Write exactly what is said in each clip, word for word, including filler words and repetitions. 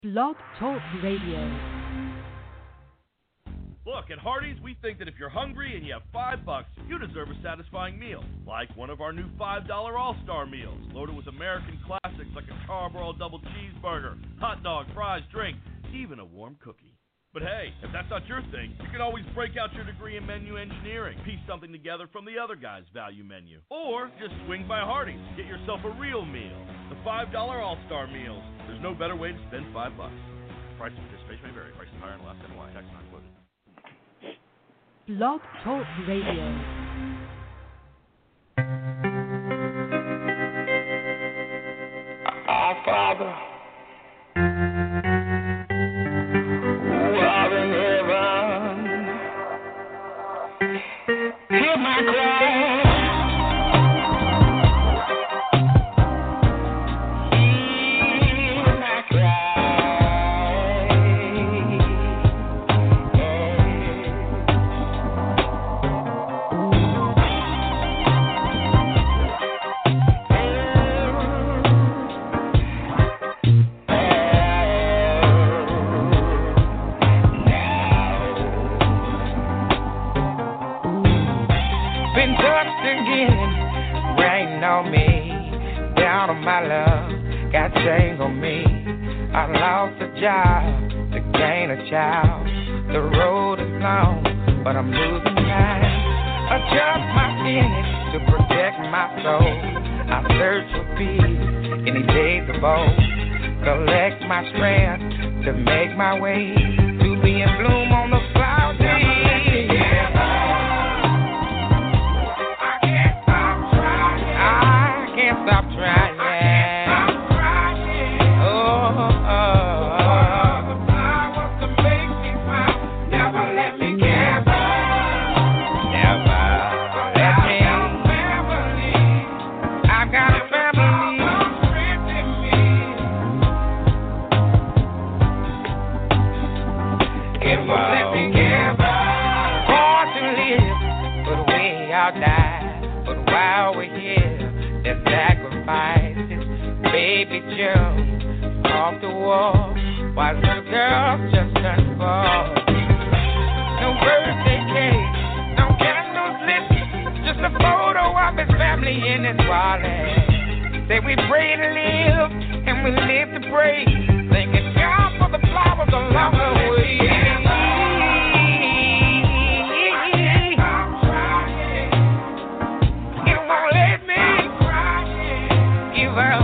Blog Talk Radio. Look, at Hardee's, we think that if you're hungry and you have five bucks, you deserve a satisfying meal, like one of our new five dollar All-Star meals, loaded with American classics like a Charbroiled double cheeseburger, hot dog, fries, drink, even a warm cookie. But hey, if that's not your thing, you can always break out your degree in menu engineering, piece something together from the other guy's value menu, or just swing by Hardee's, get yourself a real meal. The five dollar All-Star meals. There's no better way to spend five bucks. Price of participation may vary. Prices higher in Alaska and Hawaii. Tax not included. Blog Talk Radio. Our Father, who art in heaven, hear my cry. My love got chains on me. I lost a job to gain a child. The road is long, but I'm losing time. Adjust my finish to protect my soul. I search for peace any day to bold. Collect my strength to make my way to be in bloom on the cloud day. I can't stop trying. I can't stop trying. Baby Joe off the wall, while little girl just turned fall. No birthday cake, no candles lit, just a photo of his family in his wallet. Say we pray to live and we live to pray, thanking God for the flowers along the way. It won't let me give up.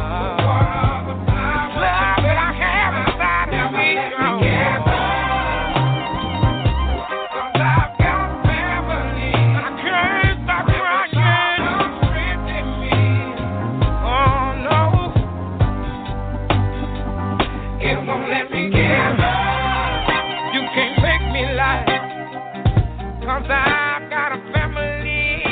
I've got a family.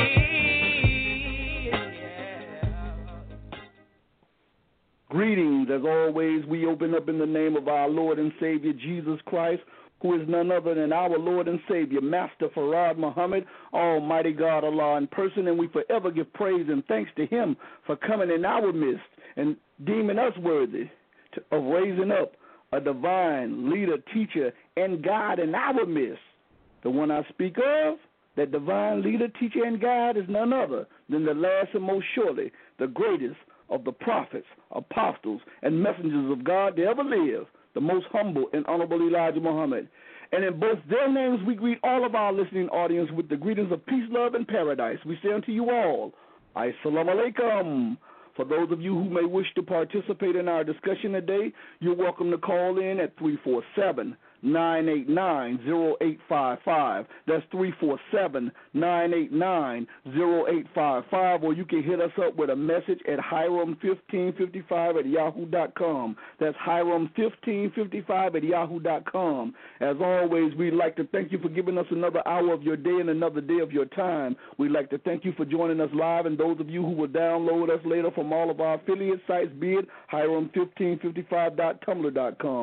Greetings. As always, we open up in the name of our Lord and Savior, Jesus Christ, who is none other than our Lord and Savior, Master Farad Muhammad, Almighty God Allah in person, and we forever give praise and thanks to Him for coming in our midst and deeming us worthy to, of raising up a divine leader, teacher, and guide in our midst. The one I speak of, that divine leader, teacher, and guide is none other than the last and most surely the greatest of the prophets, apostles, and messengers of God to ever live, the most humble and honorable Elijah Muhammad. And in both their names, we greet all of our listening audience with the greetings of peace, love, and paradise. We say unto you all, Assalamu alaikum. For those of you who may wish to participate in our discussion today, you're welcome to call in at three four seven, nine eight nine, zero eight five five. That's three four seven, nine eight nine, zero eight five five. Or you can hit us up with a message at Hiram fifteen fifty-five at yahoo dot com. That's Hiram fifteen fifty-five at yahoo dot com. As always, we'd like to thank you for giving us another hour of your day and another day of your time. We'd like to thank you for joining us live, and those of you who will download us later from all of our affiliate sites, be it Hiram fifteen fifty-five dot tumblr dot com,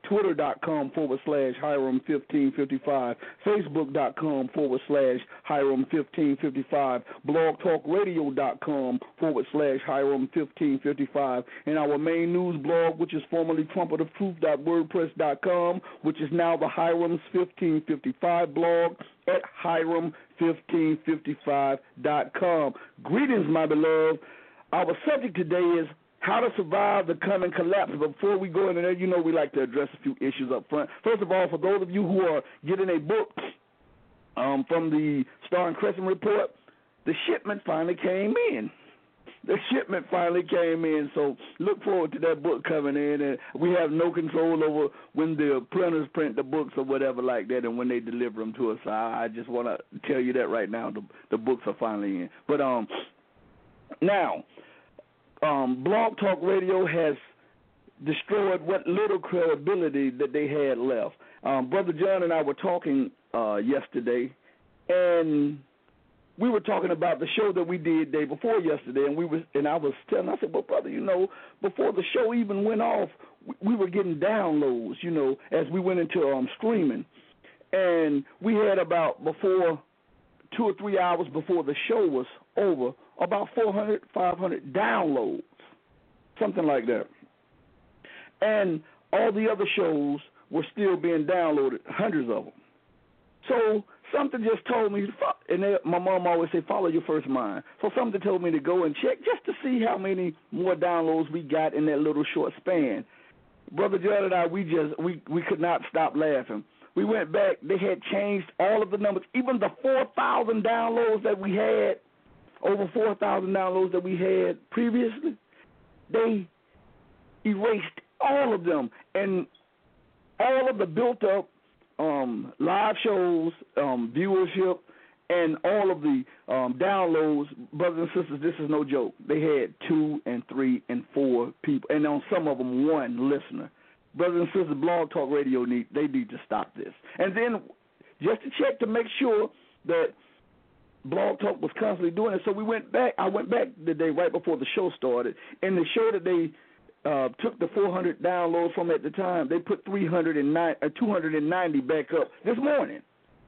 Twitter.com forward slash Hiram fifteen fifty-five, Facebook.com forward slash Hiram fifteen fifty-five, blogtalkradio.com forward slash Hiram fifteen fifty-five, and our main news blog, which is formerly trumpet of truth dot wordpress dot com, which is now the Hiram's fifteen fifty-five blog at Hiram fifteen fifty-five dot com. Greetings, my beloved. Our subject today is how to survive the coming collapse. But before we go into that, you know we like to address a few issues up front. First of all, for those of you who are getting a book um, from the Star and Crescent Report, the shipment finally came in. The shipment finally came in, so look forward to that book coming in. And we have no control over when the printers print the books or whatever like that and when they deliver them to us. So I, I just want to tell you that right now. The, the books are finally in. But um, now, um, Blog Talk Radio has destroyed what little credibility that they had left. Um, Brother John and I were talking uh, yesterday, and we were talking about the show that we did day before yesterday, and we was and I was telling, I said, well, brother, you know, before the show even went off, we, we were getting downloads, you know, as we went into um, streaming, and we had about before two or three hours before the show was over, about four hundred, five hundred downloads, something like that, and all the other shows were still being downloaded, hundreds of them. So something just told me, and they, my mom always said, follow your first mind. So something told me to go and check just to see how many more downloads we got in that little short span. Brother John and I, we just, we, we could not stop laughing. We went back. They had changed all of the numbers, even the four thousand downloads that we had, over four thousand downloads that we had previously. They erased all of them, and all of the built-up Um, live shows, um, viewership, and all of the um, downloads, brothers and sisters, this is no joke. They had two and three and four people, and on some of them, one listener. Brothers and sisters, Blog Talk Radio, need they need to stop this. And then just to check to make sure that Blog Talk was constantly doing it, so we went back. I went back the day right before the show started, and the show that they Uh, took the four hundred downloads from at the time, they put three hundred nine, uh, two hundred ninety back up this morning.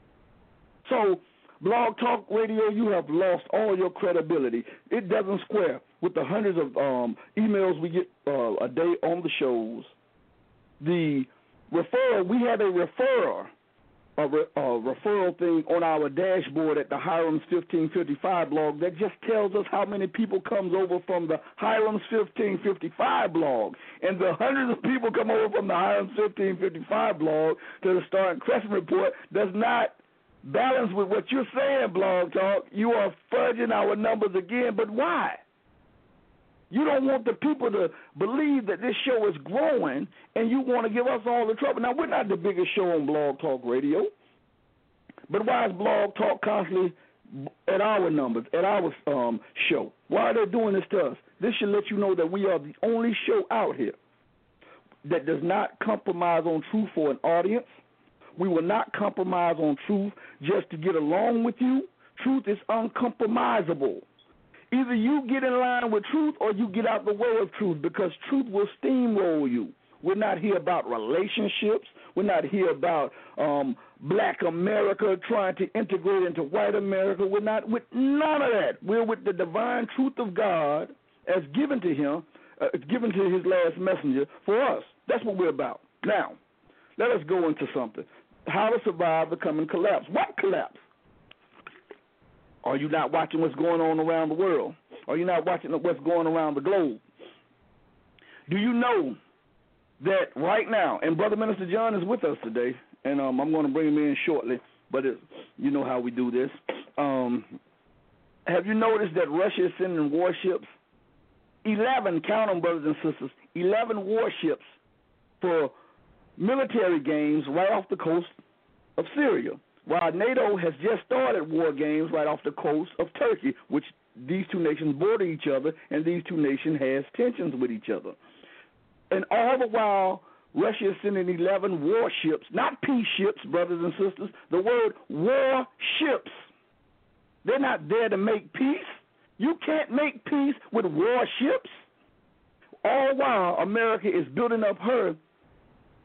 So, Blog Talk Radio, you have lost all your credibility. It doesn't square with the hundreds of um, emails we get uh, a day on the shows. The referral, we have a referrer, a, re, a referral thing on our dashboard at the Hiram's fifteen fifty-five blog that just tells us how many people comes over from the Hiram's fifteen fifty-five blog. And the hundreds of people come over from the Hiram's fifteen fifty-five blog to the Star and Crescent Report does not balance with what you're saying, Blog Talk. You are fudging our numbers again, but why? You don't want the people to believe that this show is growing, and you want to give us all the trouble. Now, we're not the biggest show on Blog Talk Radio, but why is Blog Talk constantly at our numbers, at our um, show? Why are they doing this to us? This should let you know that we are the only show out here that does not compromise on truth for an audience. We will not compromise on truth just to get along with you. Truth is uncompromisable. Either you get in line with truth or you get out the way of truth, because truth will steamroll you. We're not here about relationships. We're not here about um, black America trying to integrate into white America. We're not with none of that. We're with the divine truth of God as given to him, uh, given to his last messenger for us. That's what we're about. Now, let us go into something. How to survive the coming collapse. What collapse? Are you not watching what's going on around the world? Are you not watching what's going around the globe? Do you know that right now, and Brother Minister John is with us today, and um, I'm going to bring him in shortly, but it, you know how we do this. Um, have you noticed that Russia is sending warships? eleven, count them, brothers and sisters, eleven warships for military games right off the coast of Syria, while NATO has just started war games right off the coast of Turkey, which these two nations border each other, and these two nations has tensions with each other. And all the while, Russia is sending eleven warships, not peace ships, brothers and sisters, the word warships. They're not there to make peace. You can't make peace with warships. All while America is building up her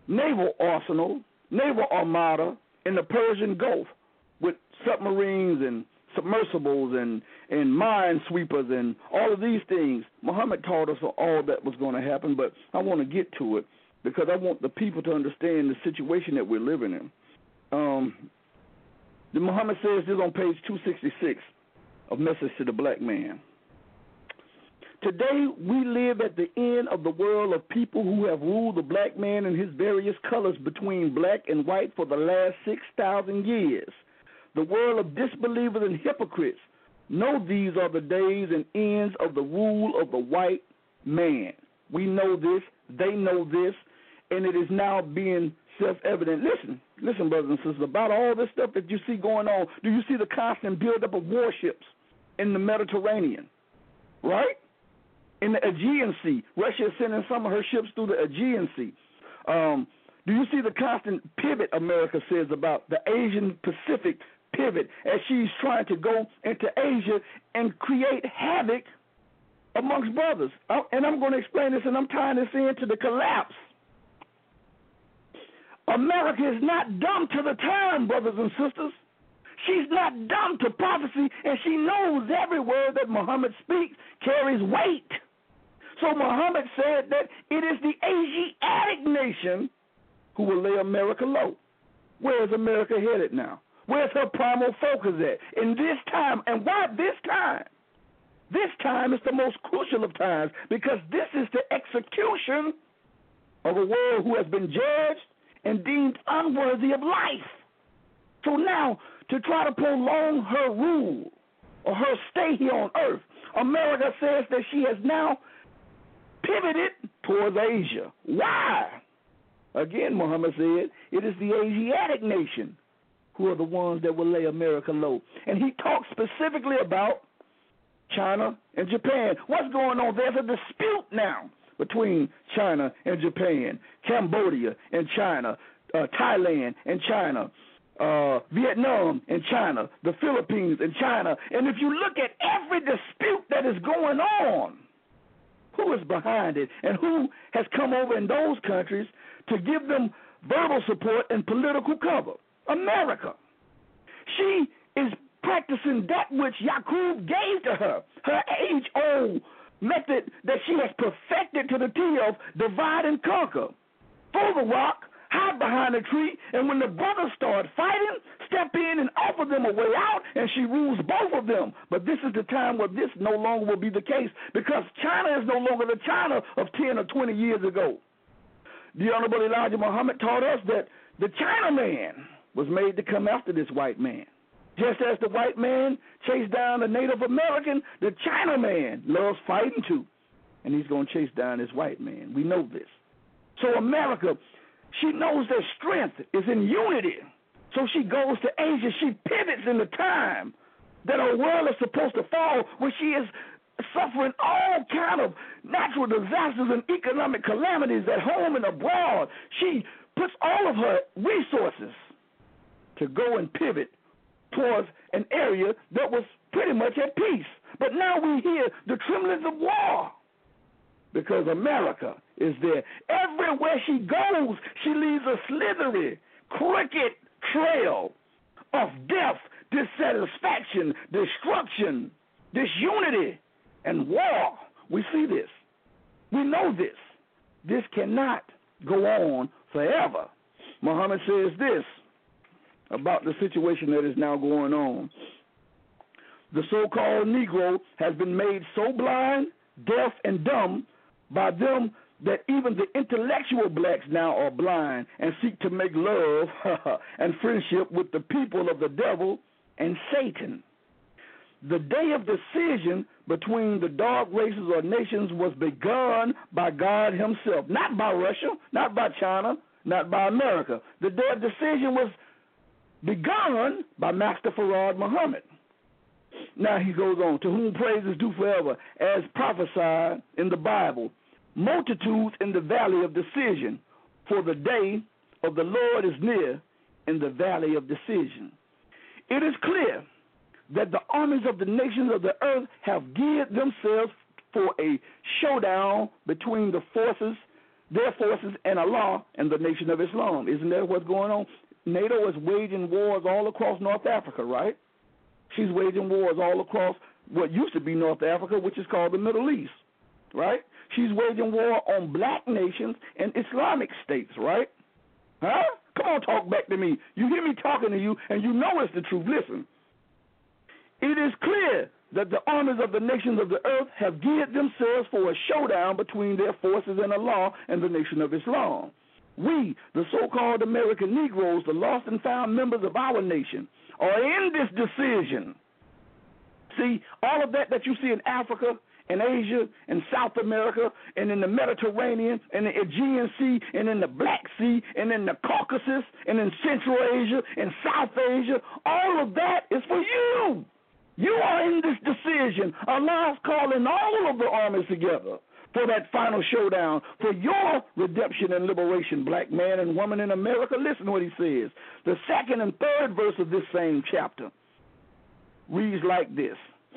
naval arsenal, naval armada in the Persian Gulf with submarines and submersibles and, and mine sweepers and all of these things. Muhammad taught us all that was going to happen, but I want to get to it because I want the people to understand the situation that we're living in. Um, the Muhammad says this on page two sixty-six of Message to the Black Man. Today, we live at the end of the world of people who have ruled the black man in his various colors between black and white for the last six thousand years. The world of disbelievers and hypocrites know these are the days and ends of the rule of the white man. We know this, they know this, and it is now being self-evident. Listen, listen, brothers and sisters, about all this stuff that you see going on, do you see the constant buildup of warships in the Mediterranean, right? In the Aegean Sea. Russia is sending some of her ships through the Aegean Sea. Um, do you see the constant pivot America says about the Asian Pacific pivot as she's trying to go into Asia and create havoc amongst brothers? I, and I'm going to explain this, and I'm tying this into the collapse. America is not dumb to the time, brothers and sisters. She's not dumb to prophecy, and she knows every word that Muhammad speaks carries weight. So Muhammad said that it is the Asiatic nation who will lay America low. Where is America headed now? Where's her primal focus at? In this time, and why this time? This time is the most crucial of times because this is the execution of a world who has been judged and deemed unworthy of life. So now, to try to prolong her rule or her stay here on earth, America says that she has now pivoted towards Asia. Why? Again, Muhammad said, it is the Asiatic nation who are the ones that will lay America low. And he talks specifically about China and Japan. What's going on? There's a dispute now between China and Japan, Cambodia and China, uh, Thailand and China, uh, Vietnam and China, the Philippines and China. And if you look at every dispute that is going on, who is behind it and who has come over in those countries to give them verbal support and political cover? America. She is practicing that which Yaqub gave to her, her age-old method that she has perfected to the T of divide and conquer. Throw the rock, hide behind a tree, and when the brothers start fighting, step in and offer them a way out, and she rules both of them. But this is the time where this no longer will be the case because China is no longer the China of ten or twenty years ago. The Honorable Elijah Muhammad taught us that the Chinaman was made to come after this white man. Just as the white man chased down the Native American, the Chinaman loves fighting too, and he's going to chase down this white man. We know this. So America, she knows that strength is in unity. So she goes to Asia. She pivots in the time that her world is supposed to fall, where she is suffering all kind of natural disasters and economic calamities at home and abroad. She puts all of her resources to go and pivot towards an area that was pretty much at peace. But now we hear the tremblings of war because America is there. Everywhere she goes, she leaves a slithery, crooked trail of death, dissatisfaction, destruction, disunity, and war. We see this. We know this. This cannot go on forever. Muhammad says this about the situation that is now going on. The so-called Negro has been made so blind, deaf, and dumb by them that even the intellectual blacks now are blind and seek to make love and friendship with the people of the devil and Satan. The day of decision between the dark races or nations was begun by God himself, not by Russia, not by China, not by America. The day of decision was begun by Master Farad Muhammad. Now he goes on, to whom praise is due forever, as prophesied in the Bible, multitudes in the valley of decision, for the day of the Lord is near in the valley of decision. It is clear that the armies of the nations of the earth have geared themselves for a showdown between the forces their forces and Allah and the Nation of Islam. Isn't that what's going on? NATO is waging wars all across North Africa, right? She's waging wars all across what used to be North Africa, which is called the Middle East, right? She's waging war on black nations and Islamic states, right? Huh? Come on, talk back to me. You hear me talking to you, and you know it's the truth. Listen. It is clear that the armies of the nations of the earth have geared themselves for a showdown between their forces and Allah and the Nation of Islam. We, the so-called American Negroes, the lost and found members of our nation, are in this decision. See, all of that that you see in Africa, in Asia, in South America, and in the Mediterranean, and the Aegean Sea, and in the Black Sea, and in the Caucasus, and in Central Asia, and South Asia, all of that is for you. You are in this decision. Allah is calling all of the armies together for that final showdown, for your redemption and liberation, black man and woman in America. Listen to what he says. The second and third verse of this same chapter reads like this.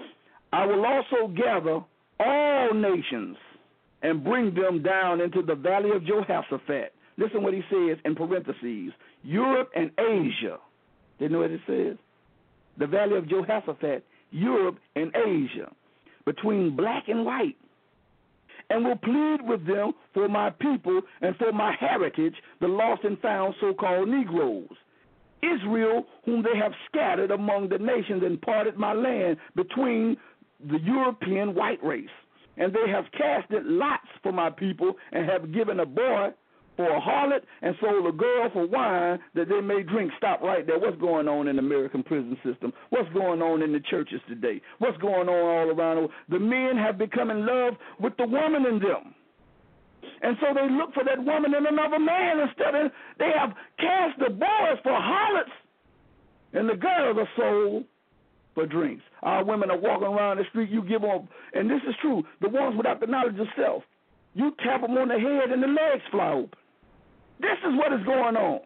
I will also gather all nations and bring them down into the valley of Jehoshaphat. Listen what he says in parentheses. Europe and Asia. Did you know what it says? The valley of Jehoshaphat, Europe and Asia, between black and white, and will plead with them for my people and for my heritage, the lost and found so-called Negroes. Israel, whom they have scattered among the nations and parted my land between the European white race. And they have casted lots for my people and have given a boy for a harlot and sold a girl for wine that they may drink. Stop right there. What's going on in the American prison system? What's going on in the churches today? What's going on all around? The men have become in love with the woman in them. And so they look for that woman in another man instead of, they have cast the boys for harlots and the girls are sold for drinks. Our women are walking around the street, you give them, and this is true, the ones without the knowledge of self, you tap them on the head and the legs fly open. This is what is going on.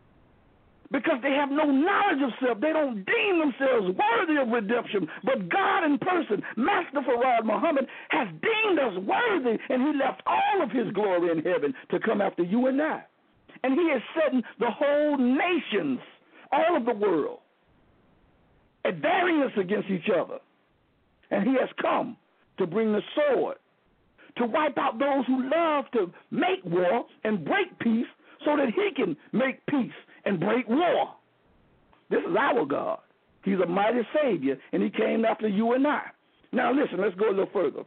Because they have no knowledge of self. They don't deem themselves worthy of redemption. But God in person, Master Farad Muhammad, has deemed us worthy, and he left all of his glory in heaven to come after you and I. And he is setting the whole nations, all of the world, at variance against each other. And he has come to bring the sword, to wipe out those who love to make war and break peace so that he can make peace and break war. This is our God. He's a mighty Savior, and he came after you and I. Now listen, let's go a little further.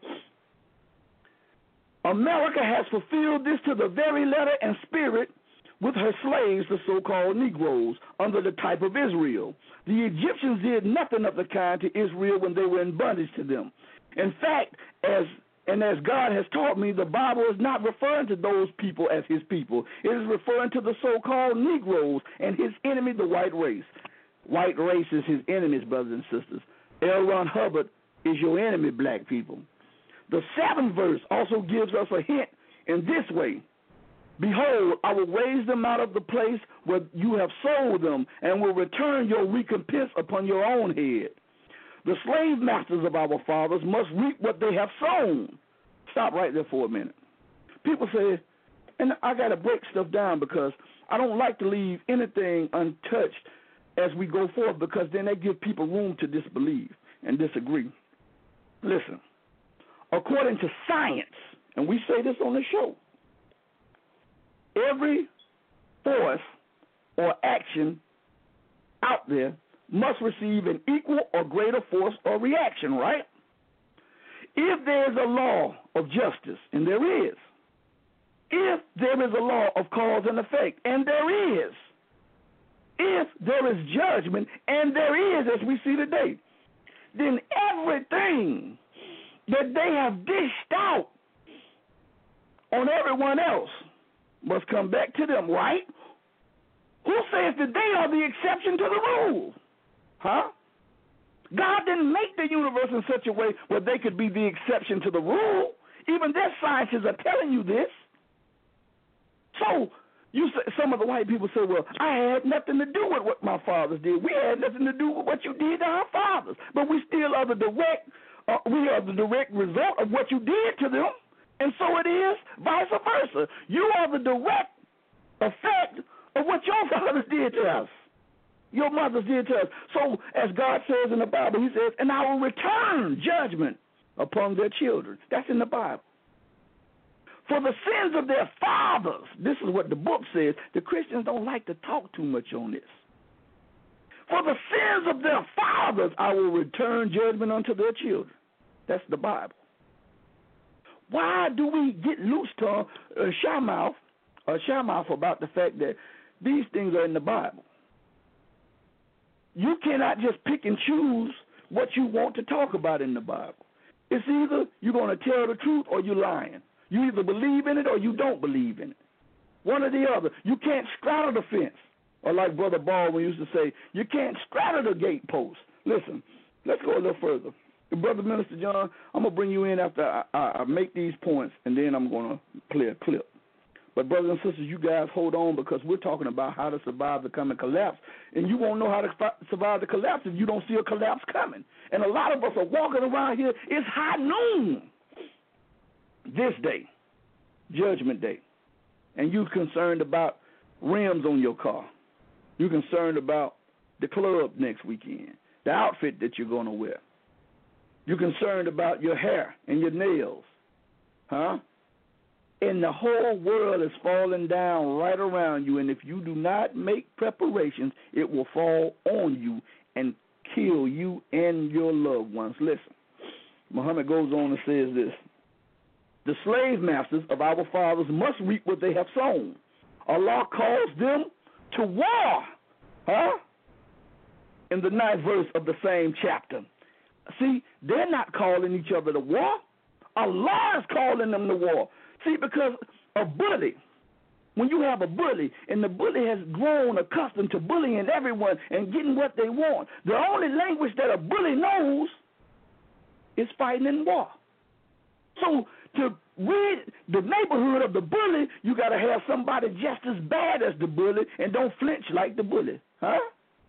America has fulfilled this to the very letter and spirit with her slaves, the so-called Negroes, under the type of Israel. The Egyptians did nothing of the kind to Israel when they were in bondage to them. In fact, as And as God has taught me, the Bible is not referring to those people as his people. It is referring to the so-called Negroes and his enemy, the white race. White race is his enemies, brothers and sisters. L. Ron Hubbard is your enemy, black people. The seventh verse also gives us a hint in this way. Behold, I will raise them out of the place where you have sold them and will return your recompense upon your own head. The slave masters of our fathers must reap what they have sown. Stop right there for a minute. People say, and I got to break stuff down because I don't like to leave anything untouched as we go forth because then they give people room to disbelieve and disagree. Listen, according to science, and we say this on the show, every force or action out there must receive an equal or greater force or reaction, right? If there is a law of justice, and there is, if there is a law of cause and effect, and there is, if there is judgment, and there is, as we see today, then everything that they have dished out on everyone else must come back to them, right? Who says that they are the exception to the rule? Huh? God didn't make the universe in such a way where they could be the exception to the rule. Even their scientists are telling you this. So you say, some of the white people say, well, I had nothing to do with what my fathers did. We had nothing to do with what you did to our fathers. But we still are the direct, uh, we are the direct result of what you did to them. And so it is vice versa. You are the direct effect of what your fathers did to us. Your mothers did to us. So as God says in the Bible, he says, and I will return judgment upon their children. That's in the Bible. For the sins of their fathers, this is what the book says. The Christians don't like to talk too much on this. For the sins of their fathers, I will return judgment unto their children. That's the Bible. Why do we get loose tongue, uh, shy mouth, or shy mouth about the fact that these things are in the Bible? You cannot just pick and choose what you want to talk about in the Bible. It's either you're going to tell the truth or you're lying. You either believe in it or you don't believe in it. One or the other. You can't straddle the fence. Or like Brother Baldwin used to say, you can't straddle the gatepost. Listen, let's go a little further. Brother Minister John, I'm going to bring you in after I, I, I make these points, and then I'm going to play a clip. But brothers and sisters, you guys hold on, because we're talking about how to survive the coming collapse. And you won't know how to survive the collapse if you don't see a collapse coming. And a lot of us are walking around here. It's high noon this day, Judgment Day. And you're concerned about rims on your car. You're concerned about the club next weekend, the outfit that you're going to wear. You're concerned about your hair and your nails, huh? And the whole world is falling down right around you, and if you do not make preparations, it will fall on you and kill you and your loved ones. Listen, Muhammad goes on and says this: the slave masters of our fathers must reap what they have sown. Allah calls them to war, huh? In the ninth verse of the same chapter. See, they're not calling each other to war. Allah is calling them to war. See, because a bully, when you have a bully, and the bully has grown accustomed to bullying everyone and getting what they want, the only language that a bully knows is fighting in war. So to rid the neighborhood of the bully, you got to have somebody just as bad as the bully and don't flinch like the bully, huh?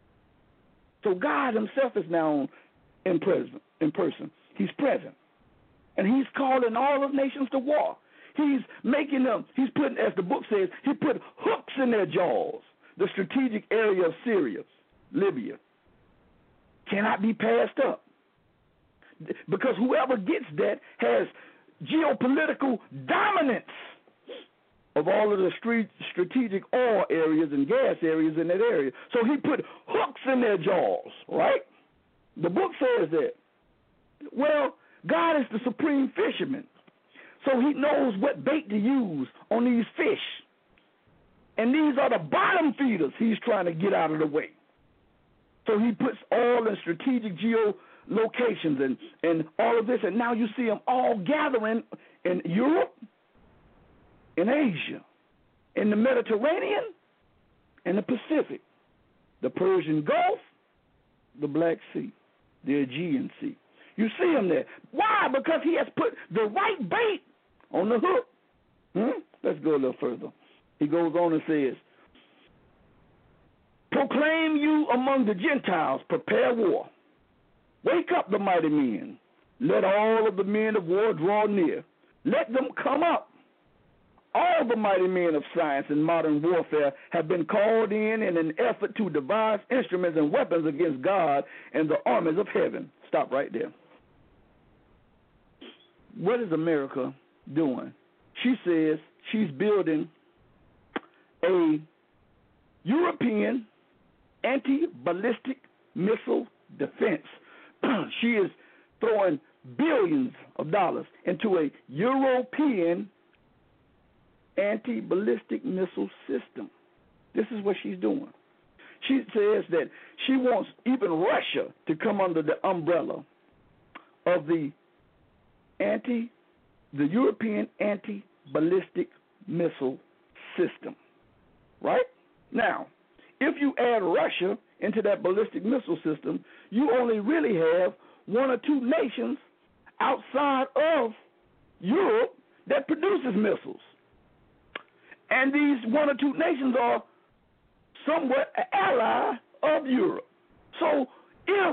So God himself is now in present, in person. He's present. And he's calling all of nations to war. He's making them, he's putting, as the book says, he put hooks in their jaws. The strategic area of Syria, Libya, cannot be passed up. Because whoever gets that has geopolitical dominance of all of the street, strategic oil areas and gas areas in that area. So he put hooks in their jaws, right? The book says that. Well, God is the supreme fisherman. So he knows what bait to use on these fish. And these are the bottom feeders he's trying to get out of the way. So he puts all in strategic geolocations and, and all of this, and now you see them all gathering in Europe, in Asia, in the Mediterranean, and the Pacific, the Persian Gulf, the Black Sea, the Aegean Sea. You see him there. Why? Because he has put the right bait on the hook. Hmm? Let's go a little further. He goes on and says, proclaim you among the Gentiles, prepare war. Wake up the mighty men. Let all of the men of war draw near. Let them come up. All the mighty men of science and modern warfare have been called in in an effort to devise instruments and weapons against God and the armies of heaven. Stop right there. What is America doing? She says she's building a European anti-ballistic missile defense. She is throwing billions of dollars into a European anti-ballistic missile system. This is what she's doing. She says that she wants even Russia to come under the umbrella of the anti, the European anti-ballistic missile system. Right? Now, if you add Russia into that ballistic missile system, you only really have one or two nations outside of Europe that produces missiles. And these one or two nations are somewhat an ally of Europe. So if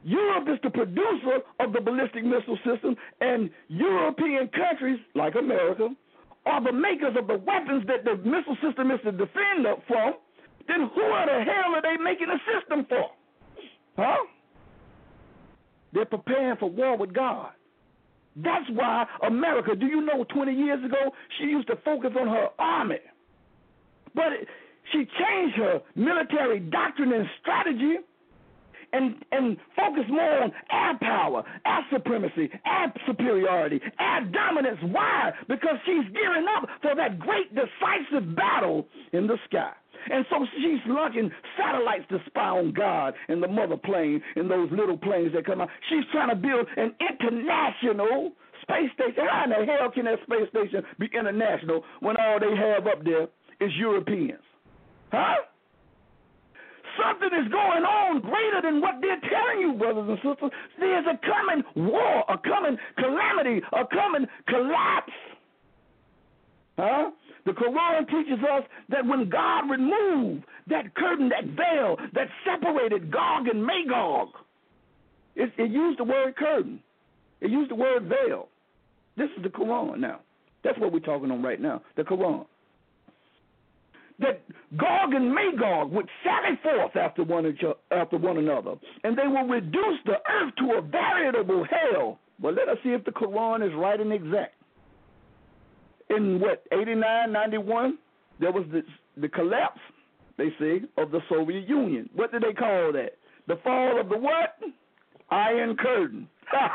Europe is the producer of the ballistic missile system, and European countries, like America, are the makers of the weapons that the missile system is to defend up from. Then who are the hell are they making a system for? Huh? They're preparing for war with God. That's why America, do you know twenty years ago, she used to focus on her army. But it, she changed her military doctrine and strategy and, and focused more on air power, air supremacy, air superiority, air dominance. Why? Because she's gearing up for that great decisive battle in the sky. And so she's launching satellites to spy on God and the mother plane and those little planes that come out. She's trying to build an international space station. How in the hell can that space station be international when all they have up there is Europeans? Huh? Something is going on greater than what they're telling you, brothers and sisters. There's a coming war, a coming calamity, a coming collapse. Huh? The Quran teaches us that when God removed that curtain, that veil that separated Gog and Magog, it, it used the word curtain. It used the word veil. This is the Quran now. That's what we're talking on right now, the Quran. That Gog and Magog would sally forth after one, each, after one another, and they will reduce the earth to a veritable hell. Well, let us see if the Quran is right and exact. In what, eighty-nine, ninety-one, there was this, the collapse, they say, of the Soviet Union. What did they call that? The fall of the what? Iron Curtain.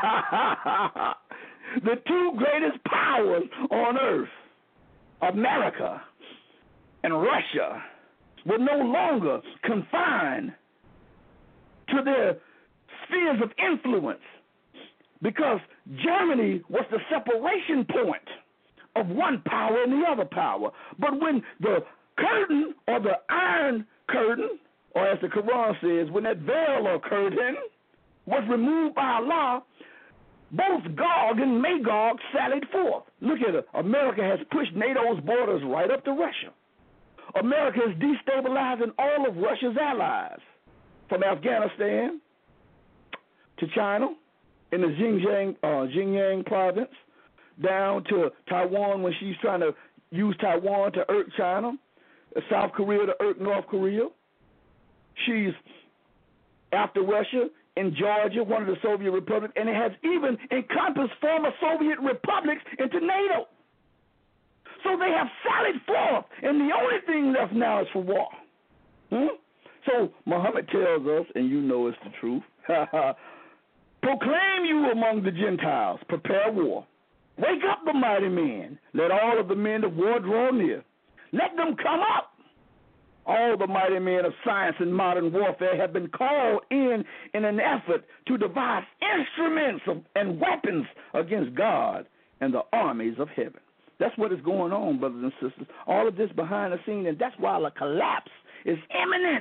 The two greatest powers on earth, America and Russia, were no longer confined to their spheres of influence because Germany was the separation point of one power and the other power. But when the curtain or the iron curtain, or as the Quran says, when that veil or curtain was removed by Allah, both Gog and Magog sallied forth. Look at it. America has pushed NATO's borders right up to Russia. America is destabilizing all of Russia's allies, from Afghanistan to China in the Xinjiang, uh, Xinjiang province, down to Taiwan when she's trying to use Taiwan to irk China, South Korea to irk North Korea. She's after Russia in Georgia, one of the Soviet republics, and it has even encompassed former Soviet republics into NATO. So they have sallied forth, and the only thing left now is for war. Hmm? So Muhammad tells us, and you know it's the truth, proclaim you among the Gentiles, prepare war. Wake up the mighty men. Let all of the men of war draw near. Let them come up. All the mighty men of science and modern warfare have been called in in an effort to devise instruments of, and weapons against God and the armies of heaven. That's what is going on, brothers and sisters. All of this behind the scenes, and that's why a collapse is imminent.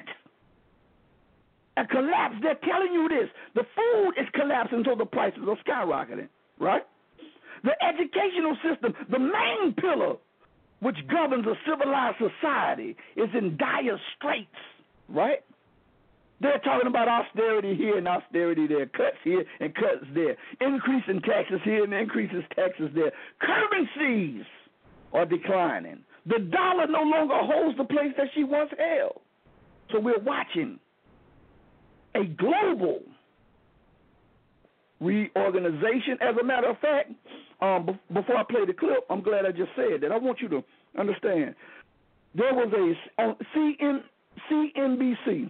A collapse, they're telling you this. The food is collapsing until the prices are skyrocketing, right? The educational system, the main pillar which governs a civilized society, is in dire straits, right? They're talking about austerity here and austerity there, cuts here and cuts there, increase in taxes here and increases taxes there. Currencies are declining. The dollar no longer holds the place that she once held. So we're watching a global reorganization. As a matter of fact, um, be- before I play the clip, I'm glad I just said that. I want you to understand. There was a on C N B C.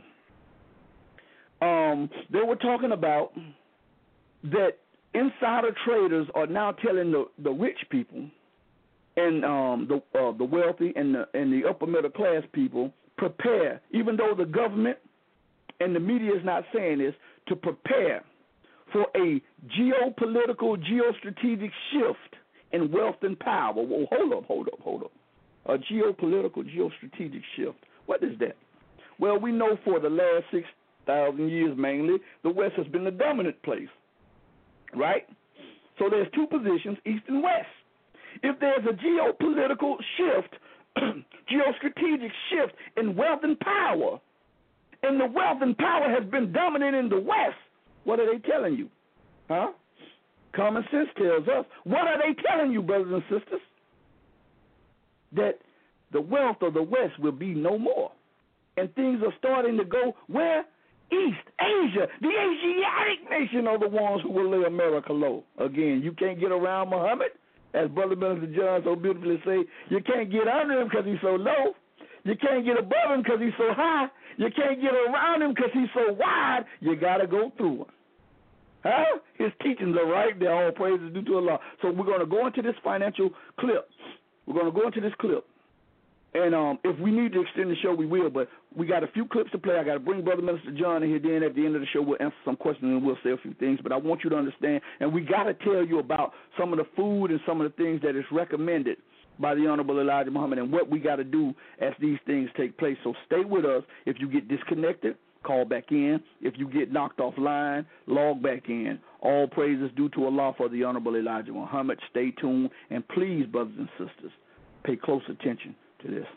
Um, they were talking about that insider traders are now telling the, the rich people and um, the uh, the wealthy and the and the upper middle class people prepare, even though the government and the media is not saying this, to prepare for a geopolitical, geostrategic shift in wealth and power. Well, hold up, hold up, hold up. A geopolitical, geostrategic shift. What is that? Well, we know for the last six thousand years mainly, the West has been the dominant place, right? So there's two positions, East and West. If there's a geopolitical shift, geostrategic shift in wealth and power, and the wealth and power has been dominant in the West, What are they telling you? Huh? Common sense tells us. What are they telling you, brothers and sisters? That the wealth of the West will be no more. And things are starting to go where? East, Asia. The Asiatic nation are the ones who will lay America low. Again, you can't get around Muhammad. As Brother Minister John so beautifully say, you can't get under him because he's so low. You can't get above him because he's so high. You can't get around him because he's so wide. You got to go through him. Huh? His teachings are right there. All praises due to Allah. So we're going to go into this financial clip. We're going to go into this clip. And um, if we need to extend the show, we will. But we got a few clips to play. I got to bring Brother Minister John in here. Then at the end of the show, we'll answer some questions and we'll say a few things. But I want you to understand, and we got to tell you about some of the food and some of the things that is recommended by the Honorable Elijah Muhammad and what we got to do as these things take place. So stay with us. If you get disconnected, call back in. If you get knocked offline, log back in. All praises due to Allah for the Honorable Elijah Muhammad. Stay tuned. And please, brothers and sisters, pay close attention to this.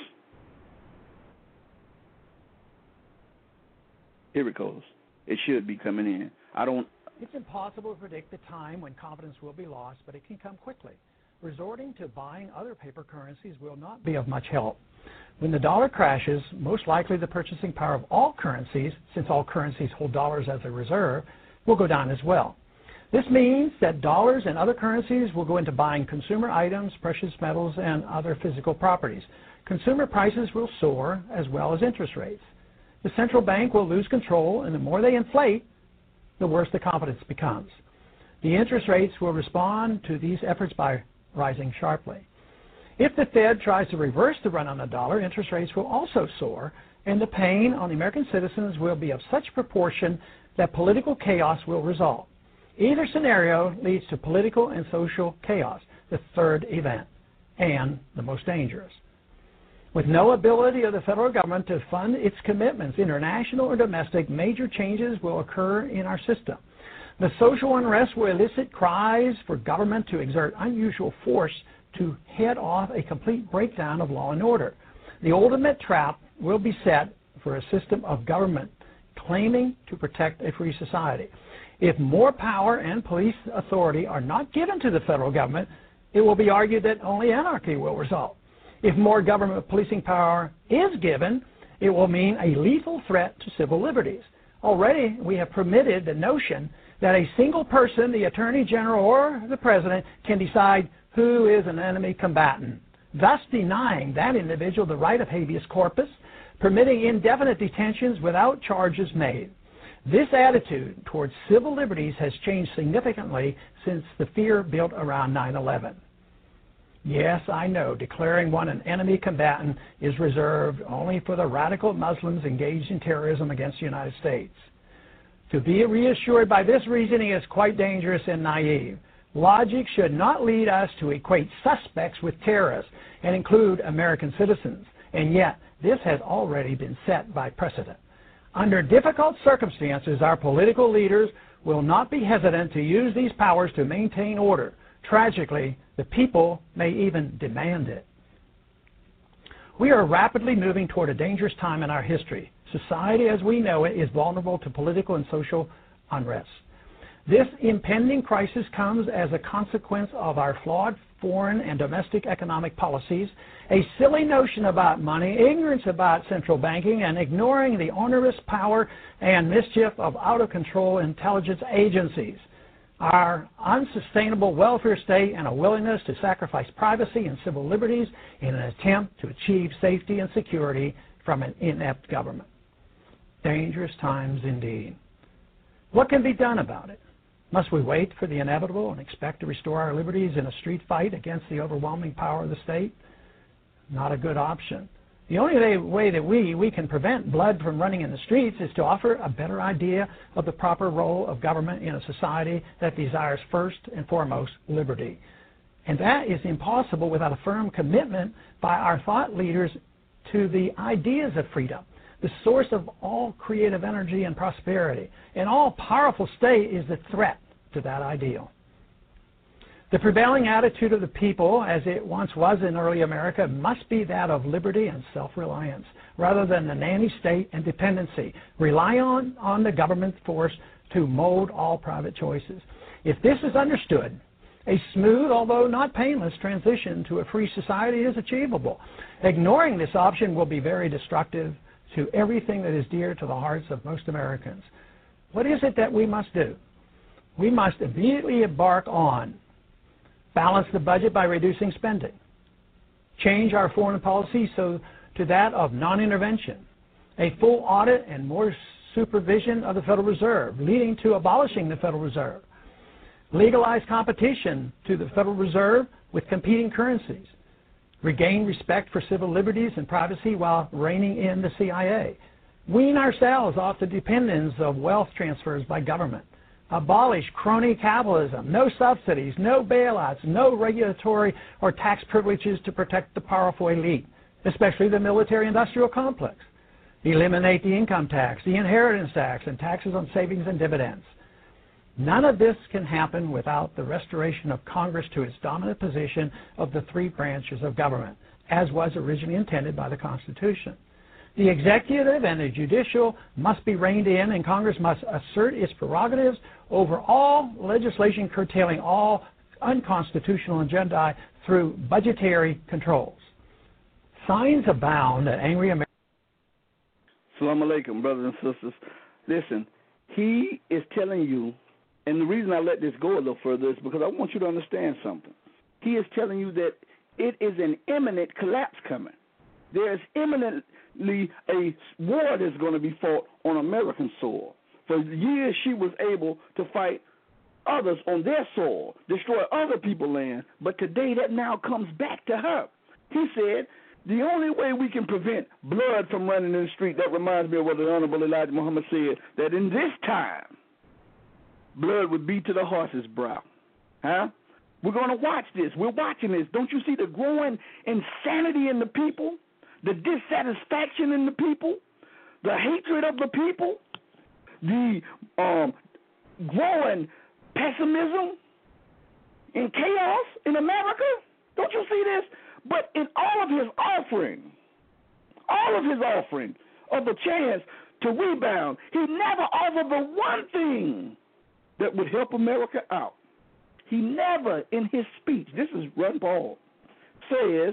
Here it goes. It should be coming in. I don't. It's impossible to predict the time when confidence will be lost, but it can come quickly. Resorting to buying other paper currencies will not be of much help. When the dollar crashes, most likely the purchasing power of all currencies, since all currencies hold dollars as a reserve, will go down as well. This means that dollars and other currencies will go into buying consumer items, precious metals, and other physical properties. Consumer prices will soar as well as interest rates. The central bank will lose control, and the more they inflate, the worse the confidence becomes. The interest rates will respond to these efforts by rising sharply. If the Fed tries to reverse the run on the dollar, interest rates will also soar, and the pain on the American citizens will be of such proportion that political chaos will result. Either scenario leads to political and social chaos, the third event, and the most dangerous. With no ability of the federal government to fund its commitments, international or domestic, major changes will occur in our system. The social unrest will elicit cries for government to exert unusual force to head off a complete breakdown of law and order. The ultimate trap will be set for a system of government claiming to protect a free society. If more power and police authority are not given to the federal government, it will be argued that only anarchy will result. If more government policing power is given, it will mean a lethal threat to civil liberties. Already, we have permitted the notion that a single person, the Attorney General or the President, can decide who is an enemy combatant, thus denying that individual the right of habeas corpus, permitting indefinite detentions without charges made. This attitude towards civil liberties has changed significantly since the fear built around nine eleven. Yes, I know, declaring one an enemy combatant is reserved only for the radical Muslims engaged in terrorism against the United States. To be reassured by this reasoning is quite dangerous and naive. Logic should not lead us to equate suspects with terrorists and include American citizens, and yet this has already been set by precedent. Under difficult circumstances, our political leaders will not be hesitant to use these powers to maintain order. Tragically, the people may even demand it. We are rapidly moving toward a dangerous time in our history. Society as we know it is vulnerable to political and social unrest. This impending crisis comes as a consequence of our flawed foreign and domestic economic policies, a silly notion about money, ignorance about central banking, and ignoring the onerous power and mischief of out-of-control intelligence agencies. Our unsustainable welfare state and a willingness to sacrifice privacy and civil liberties in an attempt to achieve safety and security from an inept government. Dangerous times indeed. What can be done about it? Must we wait for the inevitable and expect to restore our liberties in a street fight against the overwhelming power of the state? Not a good option. The only way that we, we can prevent blood from running in the streets is to offer a better idea of the proper role of government in a society that desires first and foremost liberty. And that is impossible without a firm commitment by our thought leaders to the ideas of freedom, the source of all creative energy and prosperity. An all-powerful state is the threat to that ideal. The prevailing attitude of the people, as it once was in early America, must be that of liberty and self-reliance, rather than the nanny state and dependency. Rely on, on the government force to mold all private choices. If this is understood, a smooth, although not painless, transition to a free society is achievable. Ignoring this option will be very destructive to everything that is dear to the hearts of most Americans. What is it that we must do? We must immediately embark on balance the budget by reducing spending, change our foreign policy so to that of non-intervention, a full audit and more supervision of the Federal Reserve, leading to abolishing the Federal Reserve, legalize competition to the Federal Reserve with competing currencies, regain respect for civil liberties and privacy while reining in the C I A, wean ourselves off the dependence of wealth transfers by government, abolish crony capitalism, no subsidies, no bailouts, no regulatory or tax privileges to protect the powerful elite, especially the military-industrial complex, eliminate the income tax, the inheritance tax, and taxes on savings and dividends. None of this can happen without the restoration of Congress to its dominant position of the three branches of government, as was originally intended by the Constitution. The executive and the judicial must be reined in, and Congress must assert its prerogatives over all legislation curtailing all unconstitutional agenda through budgetary controls. Signs abound that angry Americans... Assalamu alaikum, brothers and sisters. Listen, he is telling you, and the reason I let this go a little further is because I want you to understand something. He is telling you that it is an imminent collapse coming. There is imminently a war that's going to be fought on American soil. For years, she was able to fight others on their soil, destroy other people's land, but today that now comes back to her. He said, the only way we can prevent blood from running in the street, that reminds me of what the Honorable Elijah Muhammad said, that in this time, blood would be to the horse's brow. Huh? We're going to watch this. We're watching this. Don't you see the growing insanity in the people, the dissatisfaction in the people, the hatred of the people, the um, growing pessimism and chaos in America? Don't you see this? But in all of his offering, all of his offering of a chance to rebound, he never offered the one thing that would help America out. He never, in his speech, this is Ron Paul, says,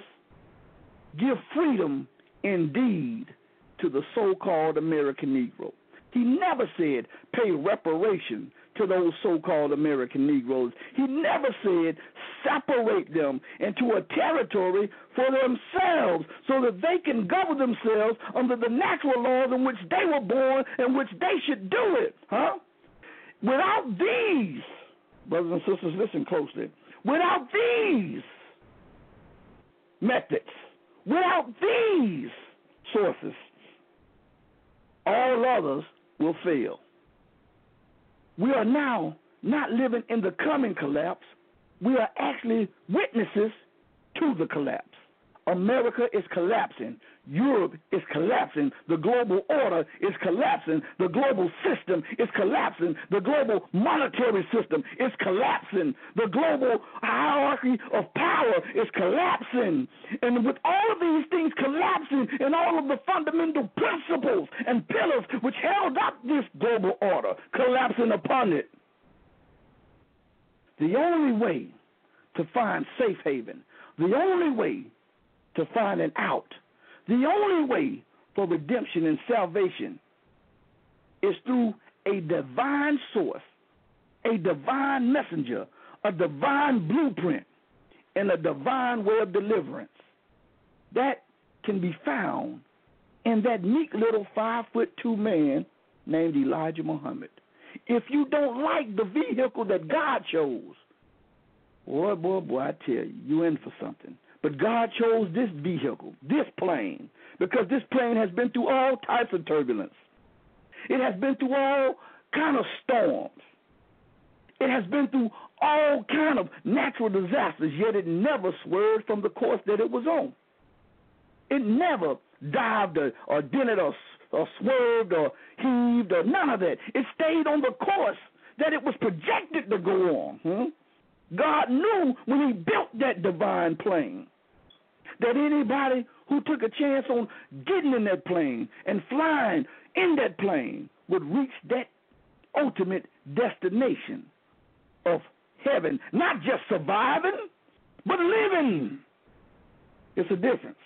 give freedom indeed to the so-called American Negro. He never said pay reparation to those so-called American Negroes. He never said separate them into a territory for themselves so that they can govern themselves under the natural laws in which they were born and which they should do it. Huh? Without these, brothers and sisters, listen closely, without these methods, without these sources, all others will fail. We are now not living in the coming collapse. We are actually witnesses to the collapse. America is collapsing. Europe is collapsing. The global order is collapsing. The global system is collapsing. The global monetary system is collapsing. The global hierarchy of power is collapsing. And with all of these things collapsing and all of the fundamental principles and pillars which held up this global order collapsing upon it, the only way to find safe haven, the only way to find an out, the only way for redemption and salvation is through a divine source, a divine messenger, a divine blueprint, and a divine way of deliverance. That can be found in that meek little five-foot-two man named Elijah Muhammad. If you don't like the vehicle that God chose, boy, boy, boy, I tell you, you're in for something. But God chose this vehicle, this plane, because this plane has been through all types of turbulence. It has been through all kind of storms. It has been through all kind of natural disasters, yet it never swerved from the course that it was on. It never dived or, or dented or, or swerved or heaved or none of that. It stayed on the course that it was projected to go on. Hmm? God knew when he built that divine plane that anybody who took a chance on getting in that plane and flying in that plane would reach that ultimate destination of heaven. Not just surviving, but living. It's a difference.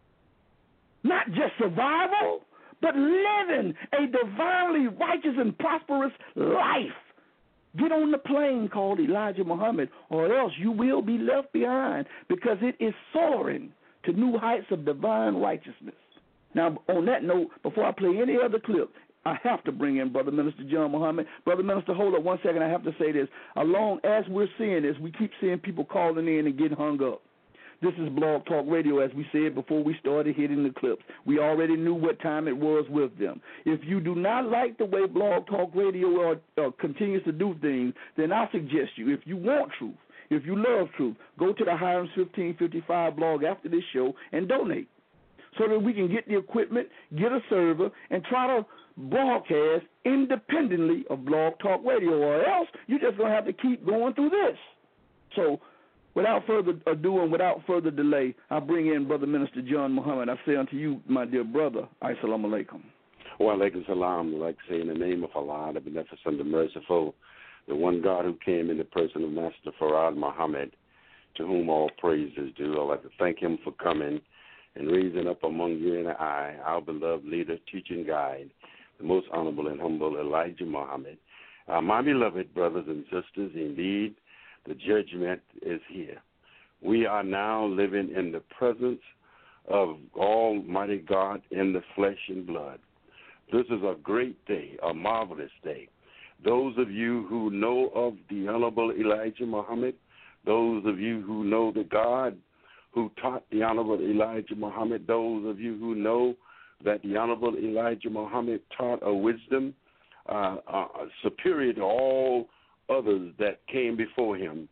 Not just survival, but living a divinely righteous and prosperous life. Get on the plane called Elijah Muhammad, or else you will be left behind, because it is soaring to new heights of divine righteousness. Now, on that note, before I play any other clip, I have to bring in Brother Minister John Muhammad. Brother Minister, hold up one second. I have to say this. Along as we're seeing this, we keep seeing people calling in and getting hung up. This is Blog Talk Radio, as we said before we started hitting the clips. We already knew what time it was with them. If you do not like the way Blog Talk Radio uh, uh, continues to do things, then I suggest you, if you want truth, if you love truth, go to the Hiram's fifteen fifty-five blog after this show and donate so that we can get the equipment, get a server, and try to broadcast independently of Blog Talk Radio, or else you're just going to have to keep going through this. So, without further ado and without further delay, I bring in Brother Minister John Muhammad. I say unto you, my dear brother, Assalamu alaikum. Wa alaikum salam. Like to say in the name of Allah, the Beneficent, the Merciful, the one God who came in the person of Master Farad Muhammad, to whom all praise is due. I'd like to thank him for coming and raising up among you and I, our beloved leader, teaching guide, the most honorable and humble Elijah Muhammad. Uh, my beloved brothers and sisters, indeed, the judgment is here. We are now living in the presence of Almighty God in the flesh and blood. This is a great day, a marvelous day. Those of you who know of the Honorable Elijah Muhammad, those of you who know the God who taught the Honorable Elijah Muhammad, those of you who know that the Honorable Elijah Muhammad taught a wisdom uh, uh, superior to all others that came before him,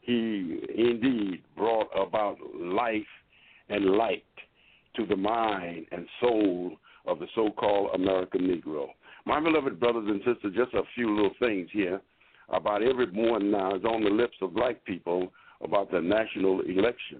he indeed brought about life and light to the mind and soul of the so-called American Negro. My beloved brothers and sisters, just a few little things here about every morning now is on the lips of black people about the national election.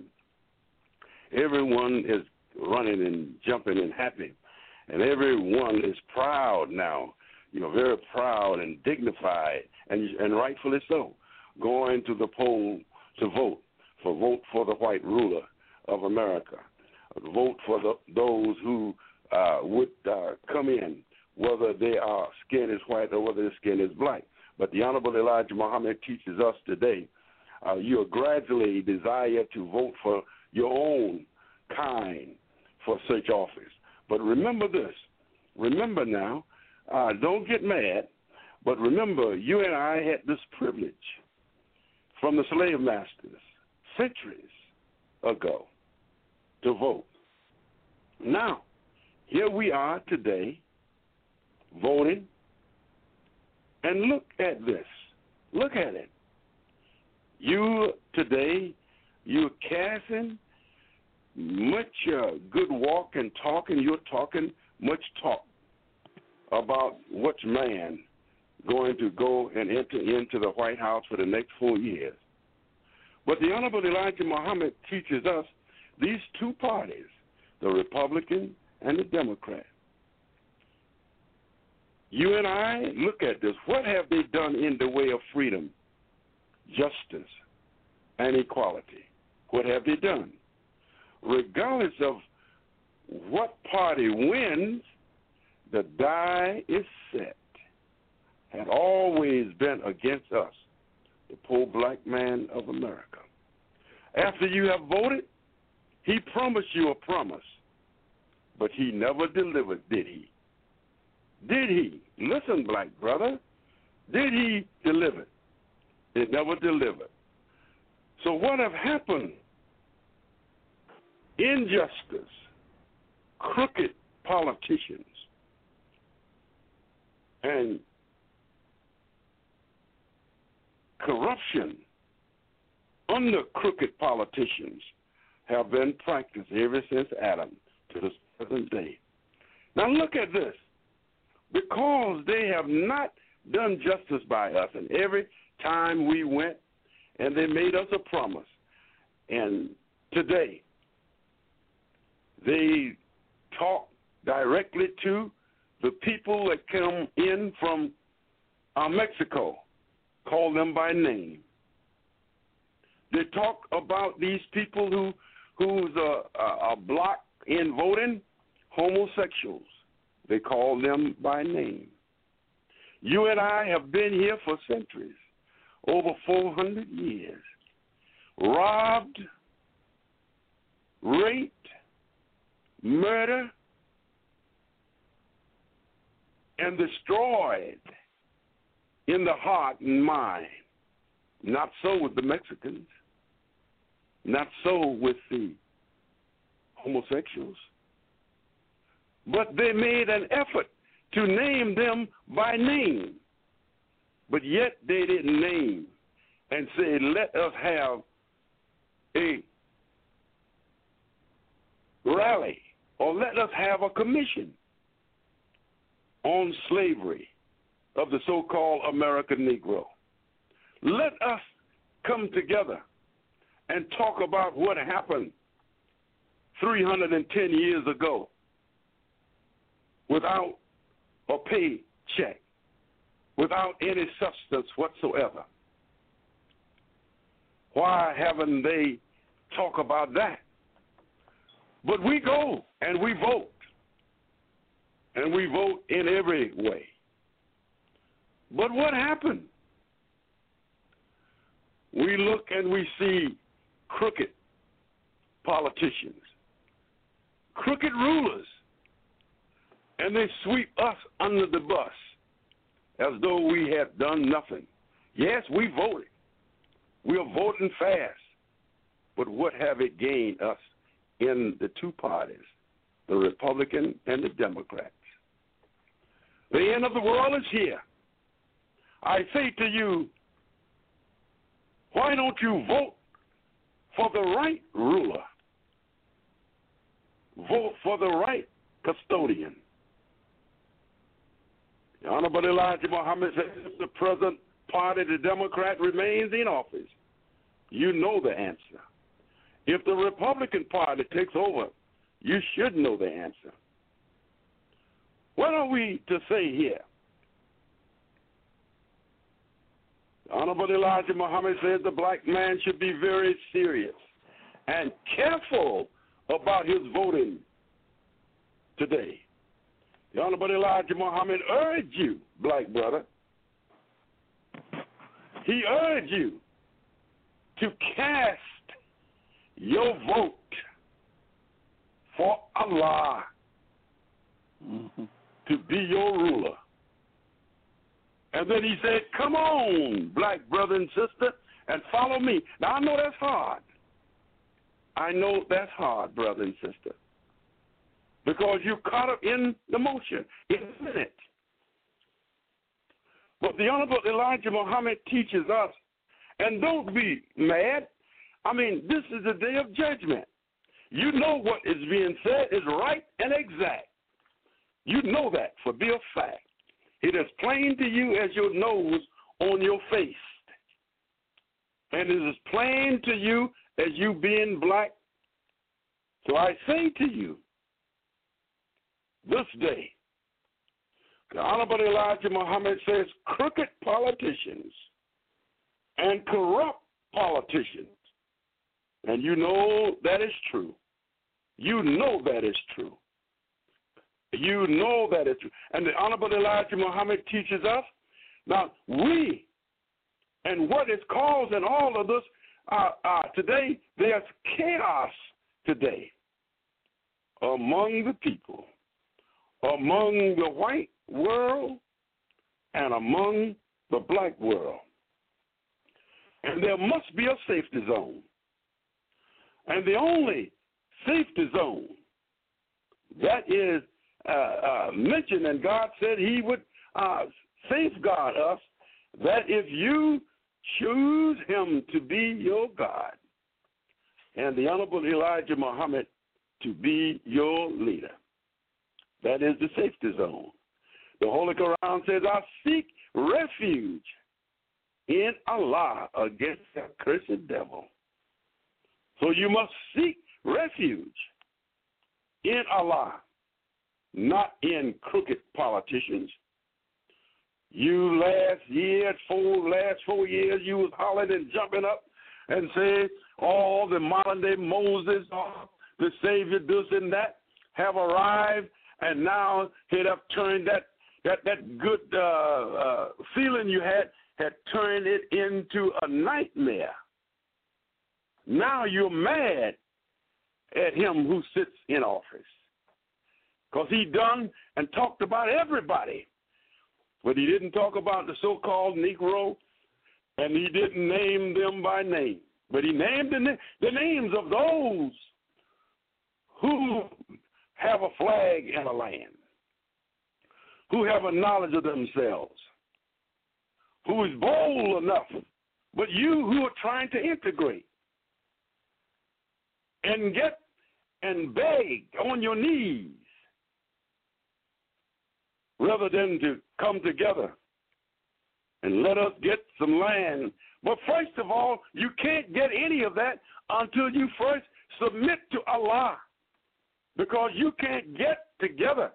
Everyone is running and jumping and happy, and everyone is proud now, you know, very proud and dignified, and, and rightfully so, going to the poll to vote, for vote for the white ruler of America, vote for the, those who uh, would uh, come in, whether their skin is white or whether their skin is black. But the Honorable Elijah Muhammad teaches us today, uh, you gradually desire to vote for your own kind for such office. But remember this, remember now, uh, don't get mad, but remember you and I had this privilege from the slave masters centuries ago to vote. Now, here we are today voting, and look at this. Look at it. You today, you're casting much uh, good walk and talk, and you're talking much talk about which man going to go and enter into the White House for the next four years. But the Honorable Elijah Muhammad teaches us these two parties, the Republican and the Democrat. You and I look at this. What have they done in the way of freedom, justice, and equality? What have they done? Regardless of what party wins, the die is set. Had always been against us, the poor black man of America. After you have voted, he promised you a promise, but he never delivered, did he? Did he? Listen, black brother. Did he deliver? He never delivered. So what have happened? Injustice, crooked politicians, and corruption under crooked politicians have been practiced ever since Adam to this present day. Now look at this. Because they have not done justice by us, and every time we went and they made us a promise. And today, they talk directly to the people that come in from uh, Mexico, call them by name. They talk about these people who who's a, a, a block in voting, homosexuals. They call them by name. You and I have been here for centuries, over four hundred years, robbed, raped, murdered, and destroyed in the heart and mind. Not so with the Mexicans. Not so with the homosexuals. But they made an effort to name them by name. But yet they didn't name and say, let us have a rally or let us have a commission on slavery of the so-called American Negro. Let us come together and talk about what happened three hundred ten years ago without a paycheck, without any substance whatsoever. Why haven't they talked about that? But we go and we vote, and we vote in every way. But what happened? We look and we see crooked politicians, crooked rulers, and they sweep us under the bus as though we have done nothing. Yes, we voted. We are voting fast. But what have it gained us in the two parties, the Republican and the Democrats? The end of the world is here. I say to you, why don't you vote for the right ruler? Vote for the right custodian. The Honorable Elijah Muhammad says if the present party, the Democrat, remains in office, you know the answer. If the Republican Party takes over, you should know the answer. What are we to say here? The Honorable Elijah Muhammad says the black man should be very serious and careful about his voting today. The Honorable Elijah Muhammad urged you, black brother, he urged you to cast your vote for Allah mm-hmm. to be your ruler. And then he said, come on, black brother and sister, and follow me. Now, I know that's hard. I know that's hard, brother and sister, because you're caught up in the motion, in a minute. But the Honorable Elijah Muhammad teaches us, and don't be mad. I mean, this is a day of judgment. You know what is being said is right and exact. You know that for be a fact. It is plain to you as your nose on your face. And it is plain to you as you being black. So I say to you, this day, the Honorable Elijah Muhammad says crooked politicians and corrupt politicians, and you know that is true. You know that is true. You know that is true. And the Honorable Elijah Muhammad teaches us, now we, and what is causing all of this uh, uh, today, there's chaos today among the people, among the white world, and among the black world. And there must be a safety zone. And the only safety zone that is uh, uh, mentioned, and God said he would uh, safeguard us, that if you choose him to be your God, and the Honorable Elijah Muhammad to be your leader, that is the safety zone. The Holy Quran says, I seek refuge in Allah against that cursed devil. So you must seek refuge in Allah, not in crooked politicians. You last year, four last four years, you was hollering and jumping up and saying all the modern day Moses, all the Savior, this and that, have arrived, and now it have turned that that that good uh, uh, feeling you had had turned it into a nightmare. Now you're mad at him who sits in office because he done and talked about everybody, but he didn't talk about the so-called Negro, and he didn't name them by name, but he named the, na- the names of those who have a flag in a land, who have a knowledge of themselves, who is bold enough, but you who are trying to integrate and get and beg on your knees rather than to come together and let us get some land. But first of all, you can't get any of that until you first submit to Allah, because you can't get together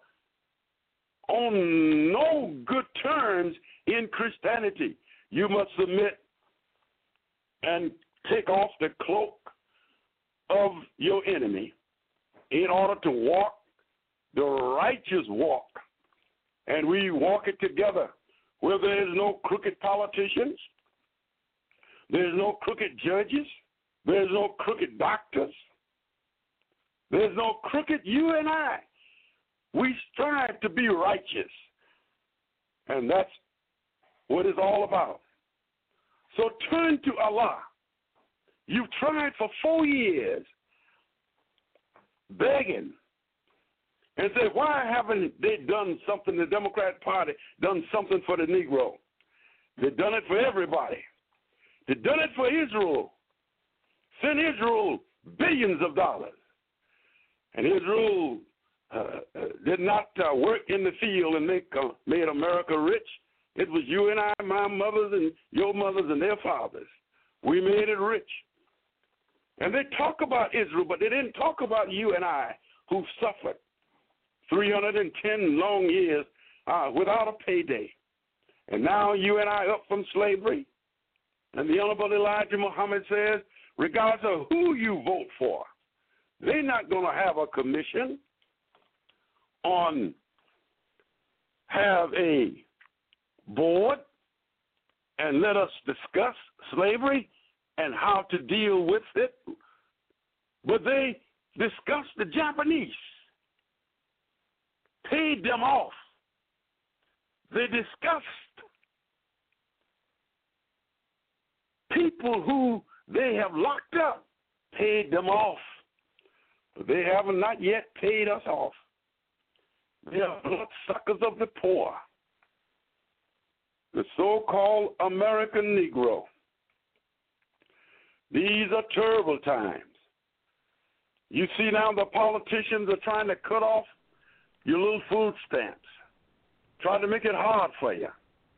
on no good terms in Christianity. You must submit and take off the cloak of your enemy in order to walk the righteous walk. And we walk it together where there is no crooked politicians, there's no crooked judges, there's no crooked doctors, there's no crooked you and I. We strive to be righteous, and that's what it's all about. So turn to Allah. You've tried for four years begging and say, why haven't they done something, the Democrat Party done something for the Negro? They've done it for everybody. They've done it for Israel. Sent Israel billions of dollars. And Israel uh, uh, did not uh, work in the field and make uh, made America rich. It was you and I, my mothers and your mothers and their fathers. We made it rich. And they talk about Israel, but they didn't talk about you and I who suffered three hundred ten long years uh, without a payday. And now you and I up from slavery. And the Honorable Elijah Muhammad says, regardless of who you vote for, they're not going to have a commission on have a board and let us discuss slavery and how to deal with it. But they discussed the Japanese, paid them off. They discussed people who they have locked up, paid them off. But they have not yet paid us off. They are bloodsuckers of the poor, the so-called American Negro. These are terrible times. You see now the politicians are trying to cut off your little food stamps, trying to make it hard for you.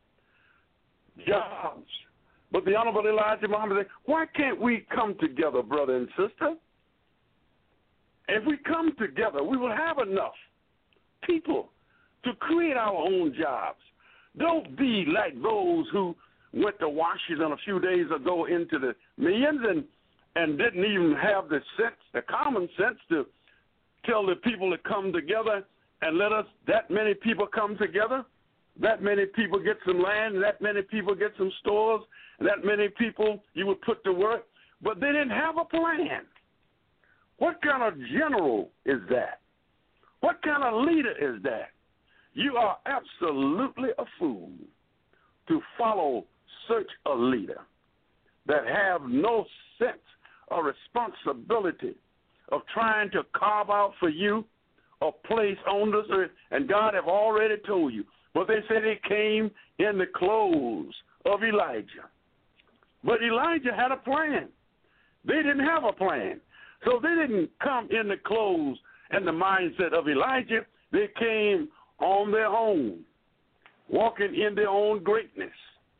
Jobs. But the Honorable Elijah Muhammad said, why can't we come together, brother and sister? If we come together, we will have enough people to create our own jobs. Don't be like those who went to Washington a few days ago into the millions and, and didn't even have the sense, the common sense to tell the people to come together and let us, that many people come together, that many people get some land, that many people get some stores, that many people you would put to work, but they didn't have a plan. What kind of general is that? What kind of leader is that? You are absolutely a fool to follow such a leader that have no sense or responsibility of trying to carve out for you a place on this earth. And God have already told you. But they said it came in the clothes of Elijah. But Elijah had a plan. They didn't have a plan. So they didn't come in the clothes and the mindset of Elijah. They came on their own, walking in their own greatness.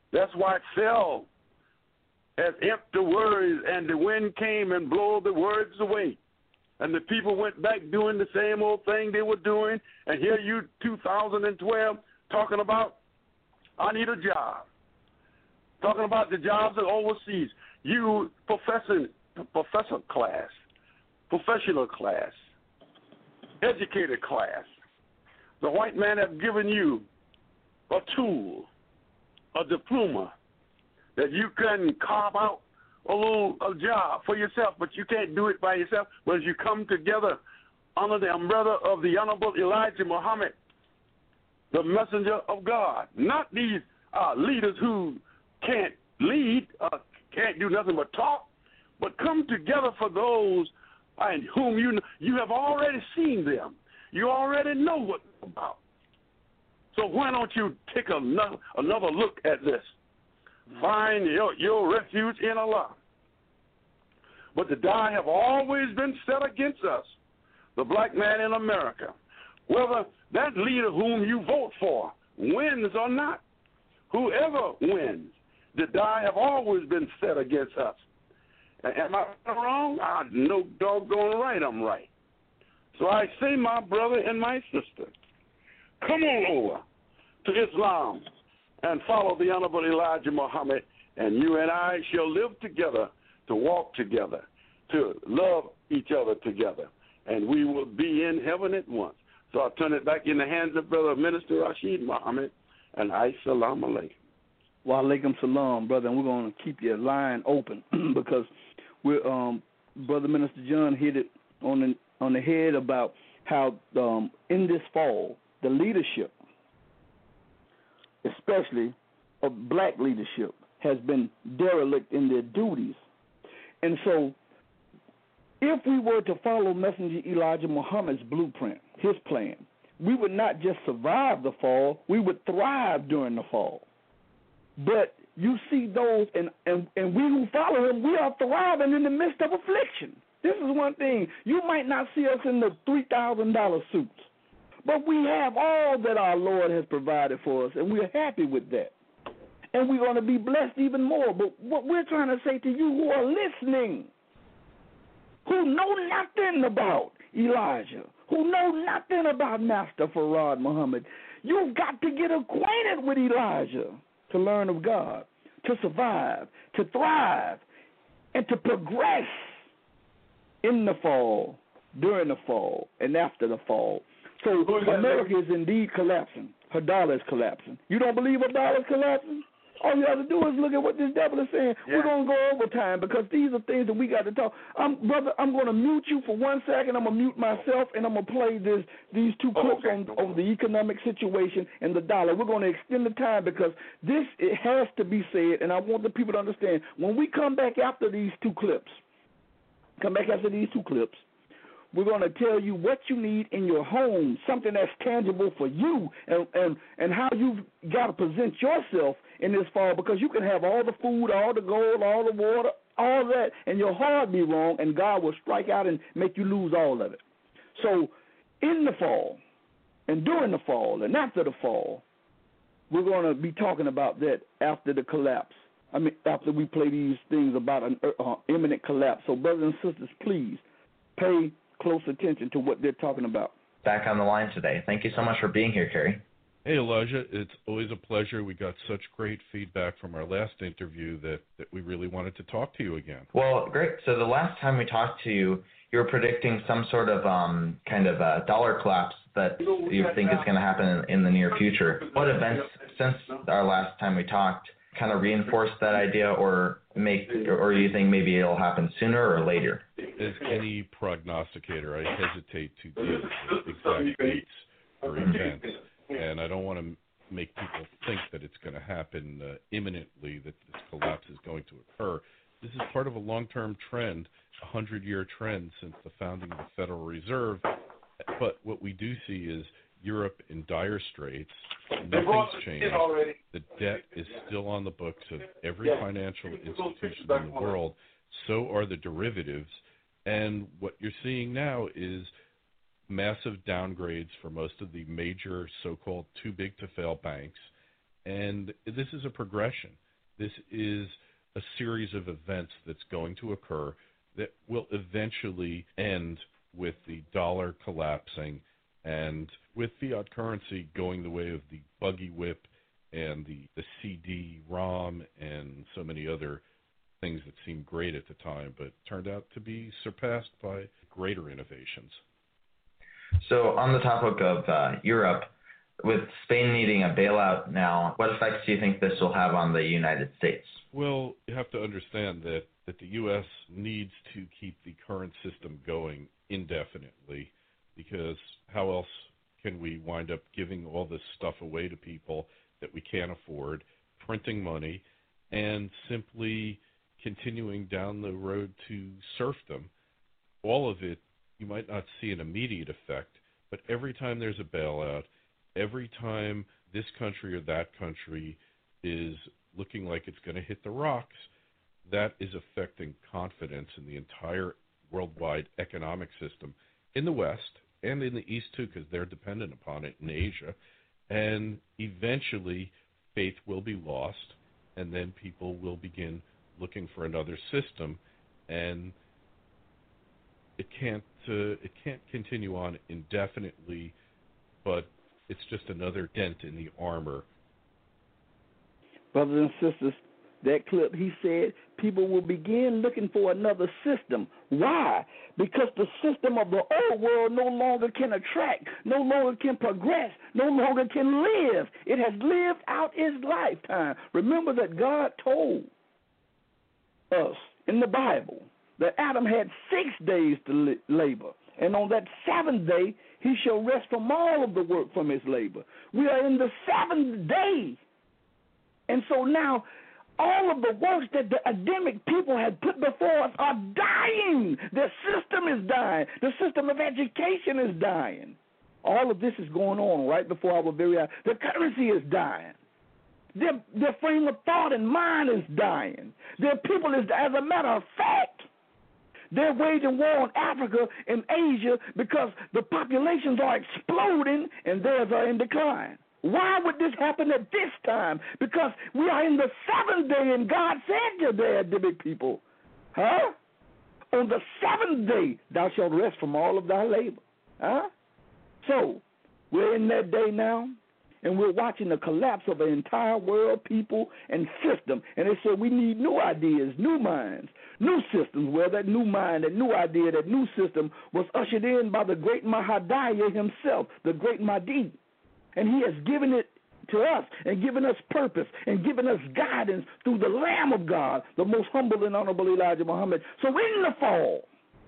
That's why it fell as empty words, and the wind came and blew the words away. And the people went back doing the same old thing they were doing. And here you, two thousand twelve, talking about, I need a job. Talking about the jobs that overseas. You professor, professor class, professional class, educated class. The white man have given you a tool, a diploma, that you can carve out a little a job for yourself, but you can't do it by yourself. But as you come together under the umbrella of the Honorable Elijah Muhammad, the messenger of God, not these uh, leaders who can't lead, uh, can't do nothing but talk, but come together for those and whom you you have already seen them. You already know what they're about. So why don't you take another, another look at this? Find your, your refuge in Allah. But the die have always been set against us, the black man in America. Whether that leader whom you vote for wins or not, whoever wins, the die have always been set against us. Am I wrong? I know doggone right I'm right. So I say, my brother and my sister, come on over to Islam and follow the Honorable Elijah Muhammad, and you and I shall live together, to walk together, to love each other together, and we will be in heaven at once. So I'll turn it back in the hands of Brother Minister Rashid Muhammad, and I salam alaikum. Wa alaikum salam, brother, and we're going to keep your line open because we're, um, Brother Minister John hit it on the, on the head about how um, in this fall, the leadership, especially of black leadership, has been derelict in their duties. And so if we were to follow Messenger Elijah Muhammad's blueprint, his plan, we would not just survive the fall, we would thrive during the fall. But you see those, and, and, and we who follow him, we are thriving in the midst of affliction. This is one thing. You might not see us in the three thousand dollars suits, but we have all that our Lord has provided for us, and we're happy with that. And we're going to be blessed even more. But what we're trying to say to you who are listening, who know nothing about Elijah, who know nothing about Master Farad Muhammad, you've got to get acquainted with Elijah to learn of God, to survive, to thrive, and to progress in the fall, during the fall, and after the fall. So America is indeed collapsing. Her dollar is collapsing. You don't believe her dollar is collapsing? All you have to do is look at what this devil is saying. Yeah. We're going to go over time because these are things that we got to talk. Um, brother, I'm going to mute you for one second. I'm going to mute myself, and I'm going to play this these two clips oh, okay. on, on the economic situation and the dollar. We're going to extend the time because this it has to be said, and I want the people to understand. When we come back after these two clips, come back after these two clips, we're going to tell you what you need in your home, something that's tangible for you, and, and, and how you've got to present yourself in this fall, because you can have all the food, all the gold, all the water, all that, and your heart be wrong, and God will strike out and make you lose all of it. So in the fall, and during the fall, and after the fall, we're going to be talking about that after the collapse. I mean, after we play these things about an uh, imminent collapse. So brothers and sisters, please pay close attention to what they're talking about. Back on the line today. Thank you so much for being here, Kerry. Hey, Elijah. It's always a pleasure. We got such great feedback from our last interview that, that we really wanted to talk to you again. Well, great. So the last time we talked to you, you were predicting some sort of um, kind of a dollar collapse that you think is going to happen in, in the near future. What events since our last time we talked kind of reinforce that idea, or make, or do you think maybe it'll happen sooner or later? As any prognosticator, I hesitate to give exact dates or events, and I don't want to make people think that it's going to happen uh, imminently, that this collapse is going to occur. This is part of a long-term trend, a hundred-year trend since the founding of the Federal Reserve. But what we do see is Europe in dire straits. Nothing's changed. The debt is still on the books of every financial institution in the world. So are the derivatives. And what you're seeing now is massive downgrades for most of the major so-called too-big-to-fail banks. And this is a progression. This is a series of events that's going to occur that will eventually end with the dollar collapsing and with fiat currency going the way of the buggy whip and the, the C D ROM and so many other things that seemed great at the time, but turned out to be surpassed by greater innovations. So on the topic of uh, Europe, with Spain needing a bailout now, what effects do you think this will have on the United States? Well, you have to understand that, that the U S needs to keep the current system going indefinitely, because how else can we wind up giving all this stuff away to people that we can't afford, printing money, and simply continuing down the road to serfdom? All of it, you might not see an immediate effect, but every time there's a bailout, every time this country or that country is looking like it's going to hit the rocks, that is affecting confidence in the entire worldwide economic system in the West and in the East too, because they're dependent upon it in Asia. And eventually faith will be lost, and then people will begin looking for another system, and it can't uh, it can't continue on indefinitely, but it's just another dent in the armor. Brothers and sisters, that clip, he said people will begin looking for another system. Why? Because the system of the old world no longer can attract, no longer can progress, no longer can live. It has lived out its lifetime. Remember that God told us in the Bible that Adam had six days to labor, and on that seventh day he shall rest from all of the work from his labor. We are in the seventh day. And so now all of the works that the Adamic people had put before us are dying. The system is dying. The system of education is dying. All of this is going on right before our very eyes. The currency is dying. Their, their frame of thought and mind is dying. Their people is, as a matter of fact, they're waging war on Africa and Asia because the populations are exploding and theirs are in decline. Why would this happen at this time? Because we are in the seventh day, and God said to the Adamic people, huh? On the seventh day thou shalt rest from all of thy labor. Huh? So, we're in that day now, and we're watching the collapse of an entire world, people, and system. And they said we need new ideas, new minds, new systems. Well, that new mind, that new idea, that new system was ushered in by the great Mahadiah himself, the great Mahdi. And he has given it to us and given us purpose and given us guidance through the Lamb of God, the most humble and honorable Elijah Muhammad. So in the fall,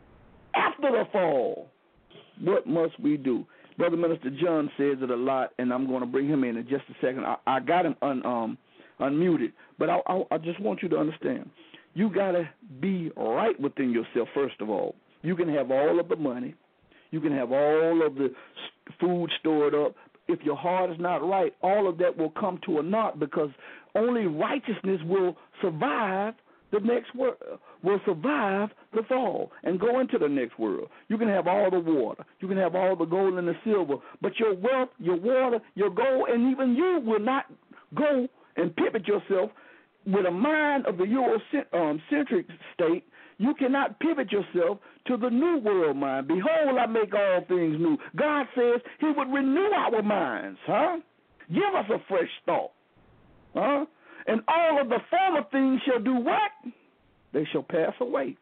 after the fall, what must we do? Brother Minister John says it a lot, and I'm going to bring him in in just a second. I, I got him un, um, unmuted, but I, I, I just want you to understand. You got to be right within yourself, first of all. You can have all of the money. You can have all of the food stored up. If your heart is not right, all of that will come to a naught, because only righteousness will survive the next world, will survive the fall and go into the next world. You can have all the water. You can have all the gold and the silver, but your wealth, your water, your gold, and even you will not go and pivot yourself with a mind of the Eurocentric state. You cannot pivot yourself to the new world mind. Behold, I make all things new. God says he would renew our minds, huh? Give us a fresh thought, huh? And all of the former things shall do what? They shall pass away.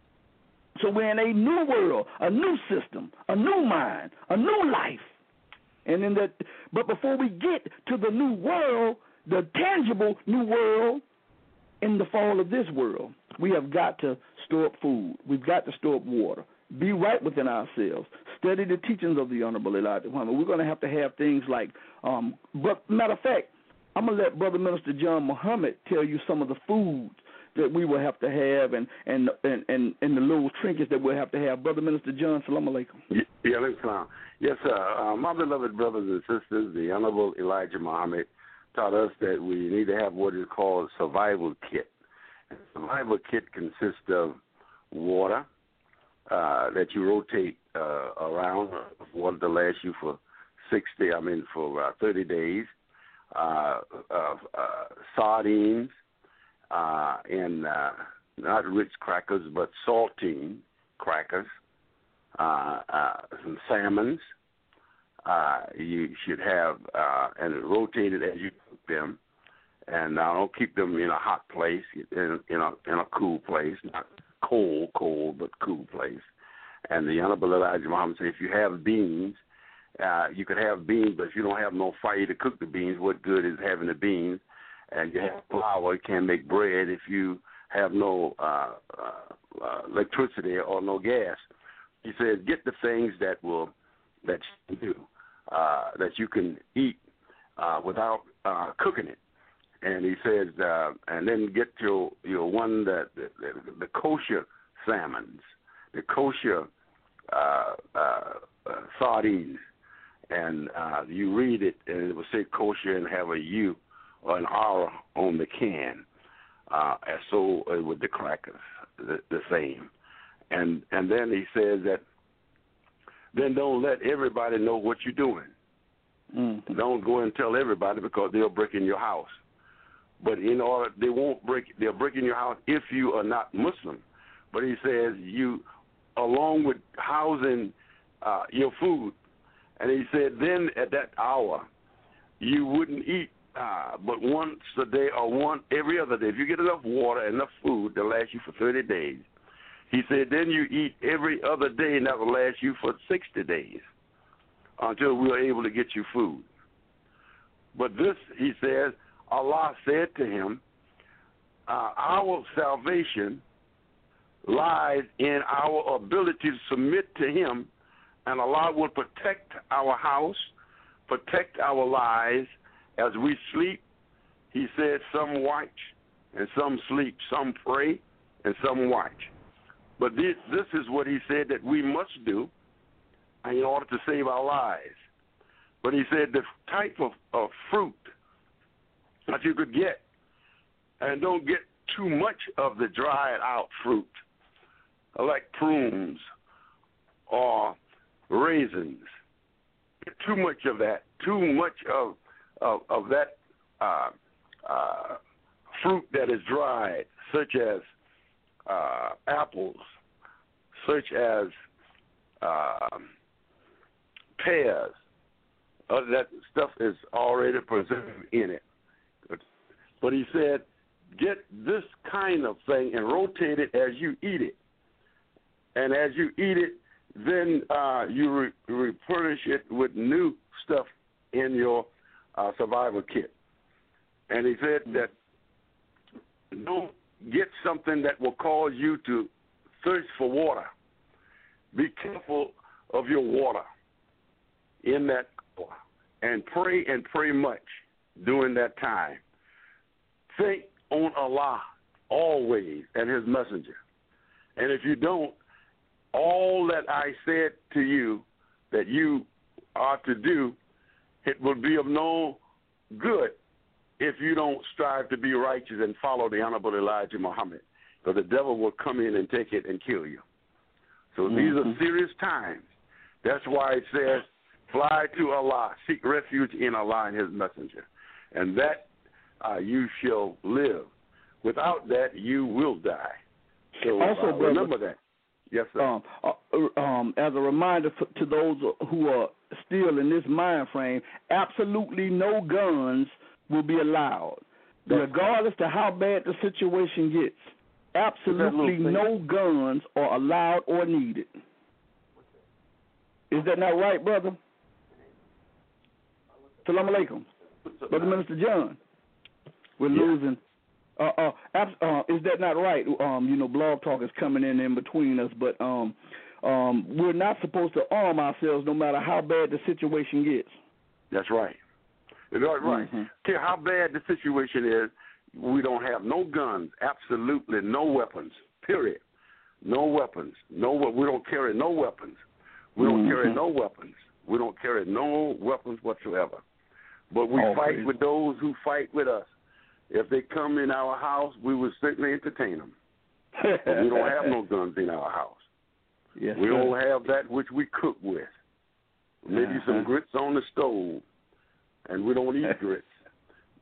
So we're in a new world, a new system, a new mind, a new life. And in that, but before we get to the new world, the tangible new world, in the fall of this world, we have got to store up food. We've got to store up water. Be right within ourselves. Study the teachings of the Honorable Elijah Muhammad. We're going to have to have things like, um, but matter of fact, I'm going to let Brother Minister John Muhammad tell you some of the foods that we will have to have and and, and, and, and the little trinkets that we'll have to have. Brother Minister John, salam alaikum. Yeah, salam. Yes, sir. Uh, my beloved brothers and sisters, the Honorable Elijah Muhammad taught us that we need to have what is called a survival kit. A survival kit consists of water uh, that you rotate uh, around, water to last you for sixty, I mean for uh, thirty days. uh, uh, uh, sardines, uh, and uh, not Ritz crackers, but saltine crackers, uh, uh, some salmons. Uh, you should have, uh, and rotate it as you cook them. And uh, don't keep them in a hot place, in, in, a, in a cool place, not cold, cold, but cool place. And the Honorable Elijah Muhammad said, if you have beans, uh, you could have beans, but if you don't have no fire to cook the beans, what good is having the beans? And you have flour, you can't make bread if you have no uh, uh, uh, electricity or no gas. He said, get the things that will, that you can do, uh, that you can eat uh, without uh, cooking it. And he says, uh, and then get your your one that the, the, the kosher salmons, the kosher uh, uh, uh, sardines, and uh, you read it, and it will say kosher and have a U or an R on the can, uh, and so uh, with the crackers, the, the same. And and then he says that then don't let everybody know what you're doing. Mm-hmm. Don't go and tell everybody because they'll break in your house. But in order, they won't break. They'll break in your house if you are not Muslim. But he says you, along with housing uh, your food, and he said then at that hour, you wouldn't eat uh, but once a day or one every other day. If you get enough water, enough food, to last you for thirty days. He said then you eat every other day, and that will last you for sixty days until we are able to get you food. But this, he says, Allah said to him, uh, our salvation lies in our ability to submit to him, and Allah will protect our house, protect our lives as we sleep. He said some watch and some sleep, some pray and some watch. But this, this is what he said that we must do in order to save our lives. But he said the type of, of fruit that you could get, and don't get too much of the dried out fruit, like prunes or raisins. Get too much of that, too much of of, of that uh, uh, fruit that is dried, such as uh, apples, such as uh, pears. Uh, that stuff is already preserved in it. But he said, get this kind of thing and rotate it as you eat it. And as you eat it, then uh, you re- replenish it with new stuff in your uh, survival kit. And he said that don't get something that will cause you to thirst for water. Be careful of your water in that water. And pray and pray much during that time. Think on Allah always and his messenger. And if you don't, all that I said to you that you are to do, it will be of no good if you don't strive to be righteous and follow the Honorable Elijah Muhammad, because the devil will come in and take it and kill you. So mm-hmm. these are serious times. That's why it says, fly to Allah, seek refuge in Allah and his messenger. And that Uh, you shall live. Without that, you will die. So also, uh, brother, remember that. Yes, sir. Um, uh, um, as a reminder for, to those who are still in this mind frame, absolutely no guns will be allowed, That's regardless to how bad the situation gets. Absolutely no guns are allowed or needed. Is that not right, brother? Assalamu alaikum. Brother Minister John. We're yeah. losing. Uh, uh, uh, is that not right? Um, you know, Blog Talk is coming in in between us, but um, um, we're not supposed to arm ourselves no matter how bad the situation gets. That's right. That's right. Mm-hmm. Care how bad the situation is, we don't have no guns, absolutely no weapons, period. No weapons. No, we don't carry no weapons. We don't mm-hmm. carry no weapons. We don't carry no weapons whatsoever. But we oh, fight please. with those who fight with us. If they come in our house, we will certainly entertain them. But we don't have no guns in our house. Yes, we sir. don't have that which we cook with. Maybe uh-huh. some grits on the stove, and we don't eat grits.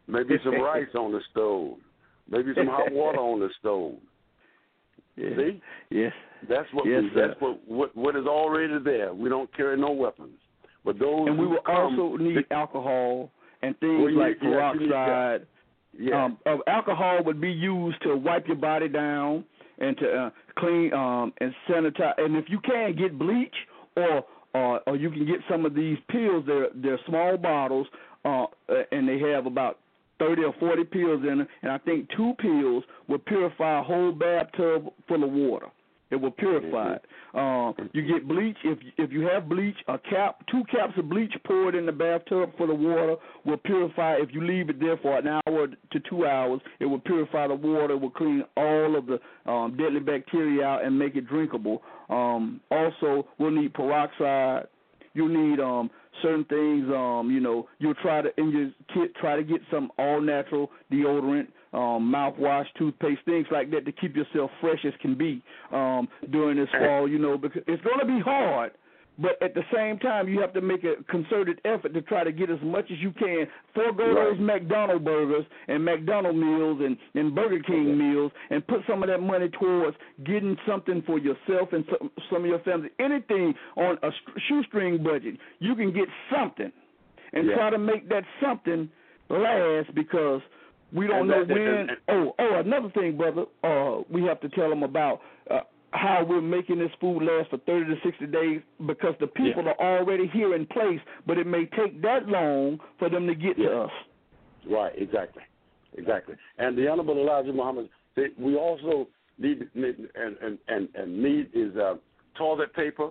maybe some rice on the stove, maybe some hot water on the stove. Yeah. See? Yes. That's what yes, we, that's what, what what is already there. We don't carry no weapons. But those and we who will come, also need they, alcohol and things well, like yeah, peroxide. Yeah. yeah. Um, uh, alcohol would be used to wipe your body down and to uh, clean um, and sanitize. And if you can get bleach, or uh, or you can get some of these pills. They're they're small bottles, uh, and they have about thirty or forty pills in it. And I think two pills will purify a whole bathtub full of water. It will purify it. Uh, you get bleach. If if you have bleach, a cap, two caps of bleach poured in the bathtub full of water will purify. If you leave it there for an hour to two hours, it will purify the water. It will clean all of the um, deadly bacteria out and make it drinkable. Um, also, we'll need peroxide. You'll need um, certain things. Um, you know, you'll try to in your kit try to get some all natural deodorant. Um, mouthwash, toothpaste, things like that to keep yourself fresh as can be um, during this fall, you know, because it's going to be hard, but at the same time, you have to make a concerted effort to try to get as much as you can. Forego right. those McDonald's burgers and McDonald's meals and, and Burger King okay. meals and put some of that money towards getting something for yourself and some, some of your family. Anything on a shoestring budget, you can get something and yeah. try to make that something last because we don't and know that, when. and, and, oh, oh, another thing, brother. Uh, we have to tell them about uh, how we're making this food last for thirty to sixty days because the people yeah. are already here in place, but it may take that long for them to get yeah. to us. Right. Exactly. Exactly. And the Honorable Elijah Muhammad, they, we also need, need and, and and and need is uh, toilet paper,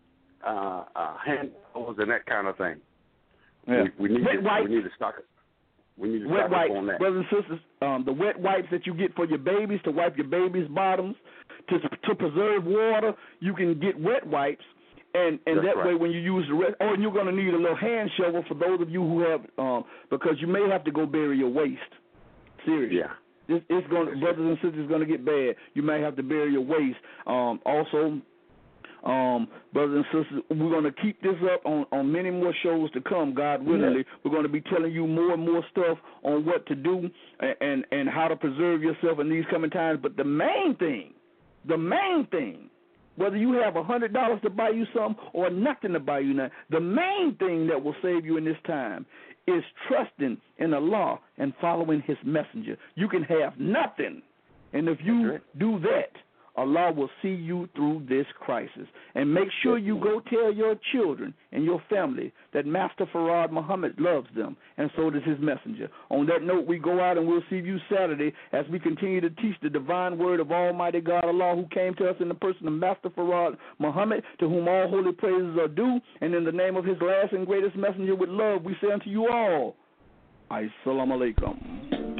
uh, uh, hand towels, and that kind of thing. Yeah. We, we need wet to, wipes. we need to stock it. We need to wet stock wipes, up on that. brothers and sisters. Um, the wet wipes that you get for your babies to wipe your babies' bottoms, to to preserve water. You can get wet wipes, and and That's that right. way when you use the rest, oh, and you're going to need a little hand shovel for those of you who have, um, because you may have to go bury your waste. Seriously. Yeah. It's, it's going, to, brothers and sisters, it's going to get bad. You may have to bury your waste. Um, also. Um, brothers and sisters, we're going to keep this up on, on many more shows to come, God willingly. Yeah. We're going to be telling you more and more stuff on what to do and, and, and how to preserve yourself in these coming times. But the main thing, the main thing, whether you have one hundred dollars to buy you something or nothing to buy you nothing, the main thing that will save you in this time is trusting in Allah and following His messenger. You can have nothing, and if you right. do that, Allah will see you through this crisis. And make sure you go tell your children and your family that Master Farad Muhammad loves them, and so does his messenger. On that note, we go out and we'll see you Saturday as we continue to teach the divine word of Almighty God Allah, who came to us in the person of Master Farad Muhammad, to whom all holy praises are due. And in the name of his last and greatest messenger with love, we say unto you all, Assalamu alaikum.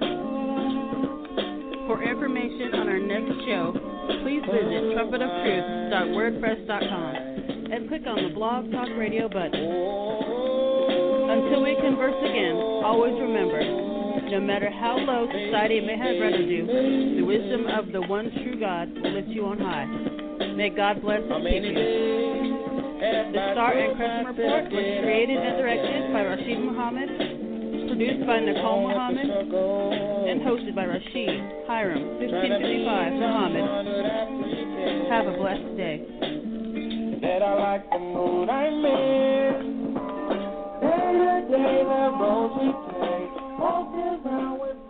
For information on our next show, please visit trumpet of truth dot wordpress dot com and click on the Blog Talk Radio button. Until we converse again, always remember, no matter how low society may have rendered you, the wisdom of the one true God will lift you on high. May God bless and keep you. The Star and Crescent Report was created and directed by Rashid Muhammad, produced by Nicole Muhammad, and hosted by Rashid Hiram, fifteen fifty-five Muhammad. Have a blessed day. That I like the mood I'm in. Day to day the road we take. Walking around with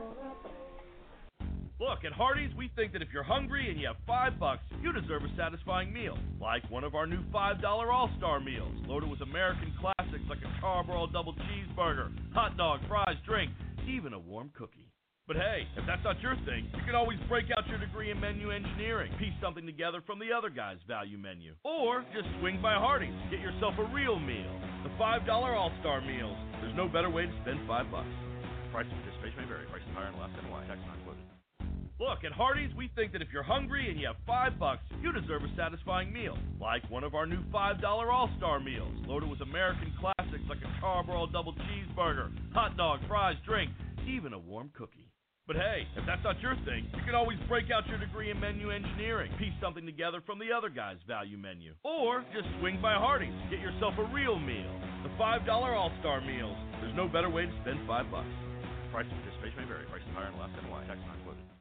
Look, at Hardee's, we think that if you're hungry and you have five bucks, you deserve a satisfying meal, like one of our new five dollar All-Star meals, loaded with American classics like a carb-broiled double cheeseburger, hot dog, fries, drink, even a warm cookie. But hey, if that's not your thing, you can always break out your degree in menu engineering, piece something together from the other guy's value menu, or just swing by Hardee's, get yourself a real meal, the five dollar All-Star meals. There's no better way to spend five bucks. Price of participation may vary. Prices higher in the last N Y. Tax not included. Look, at Hardee's, we think that if you're hungry and you have five bucks, you deserve a satisfying meal, like one of our new five dollar All-Star meals, loaded with American classics like a carb-broiled double cheeseburger, hot dog, fries, drink, even a warm cookie. But hey, if that's not your thing, you can always break out your degree in menu engineering, piece something together from the other guy's value menu. Or just swing by Hardee's, get yourself a real meal. The five dollar All-Star Meals. There's no better way to spend five bucks. Price of participation may vary. Prices higher in the last N Y. Tax not included.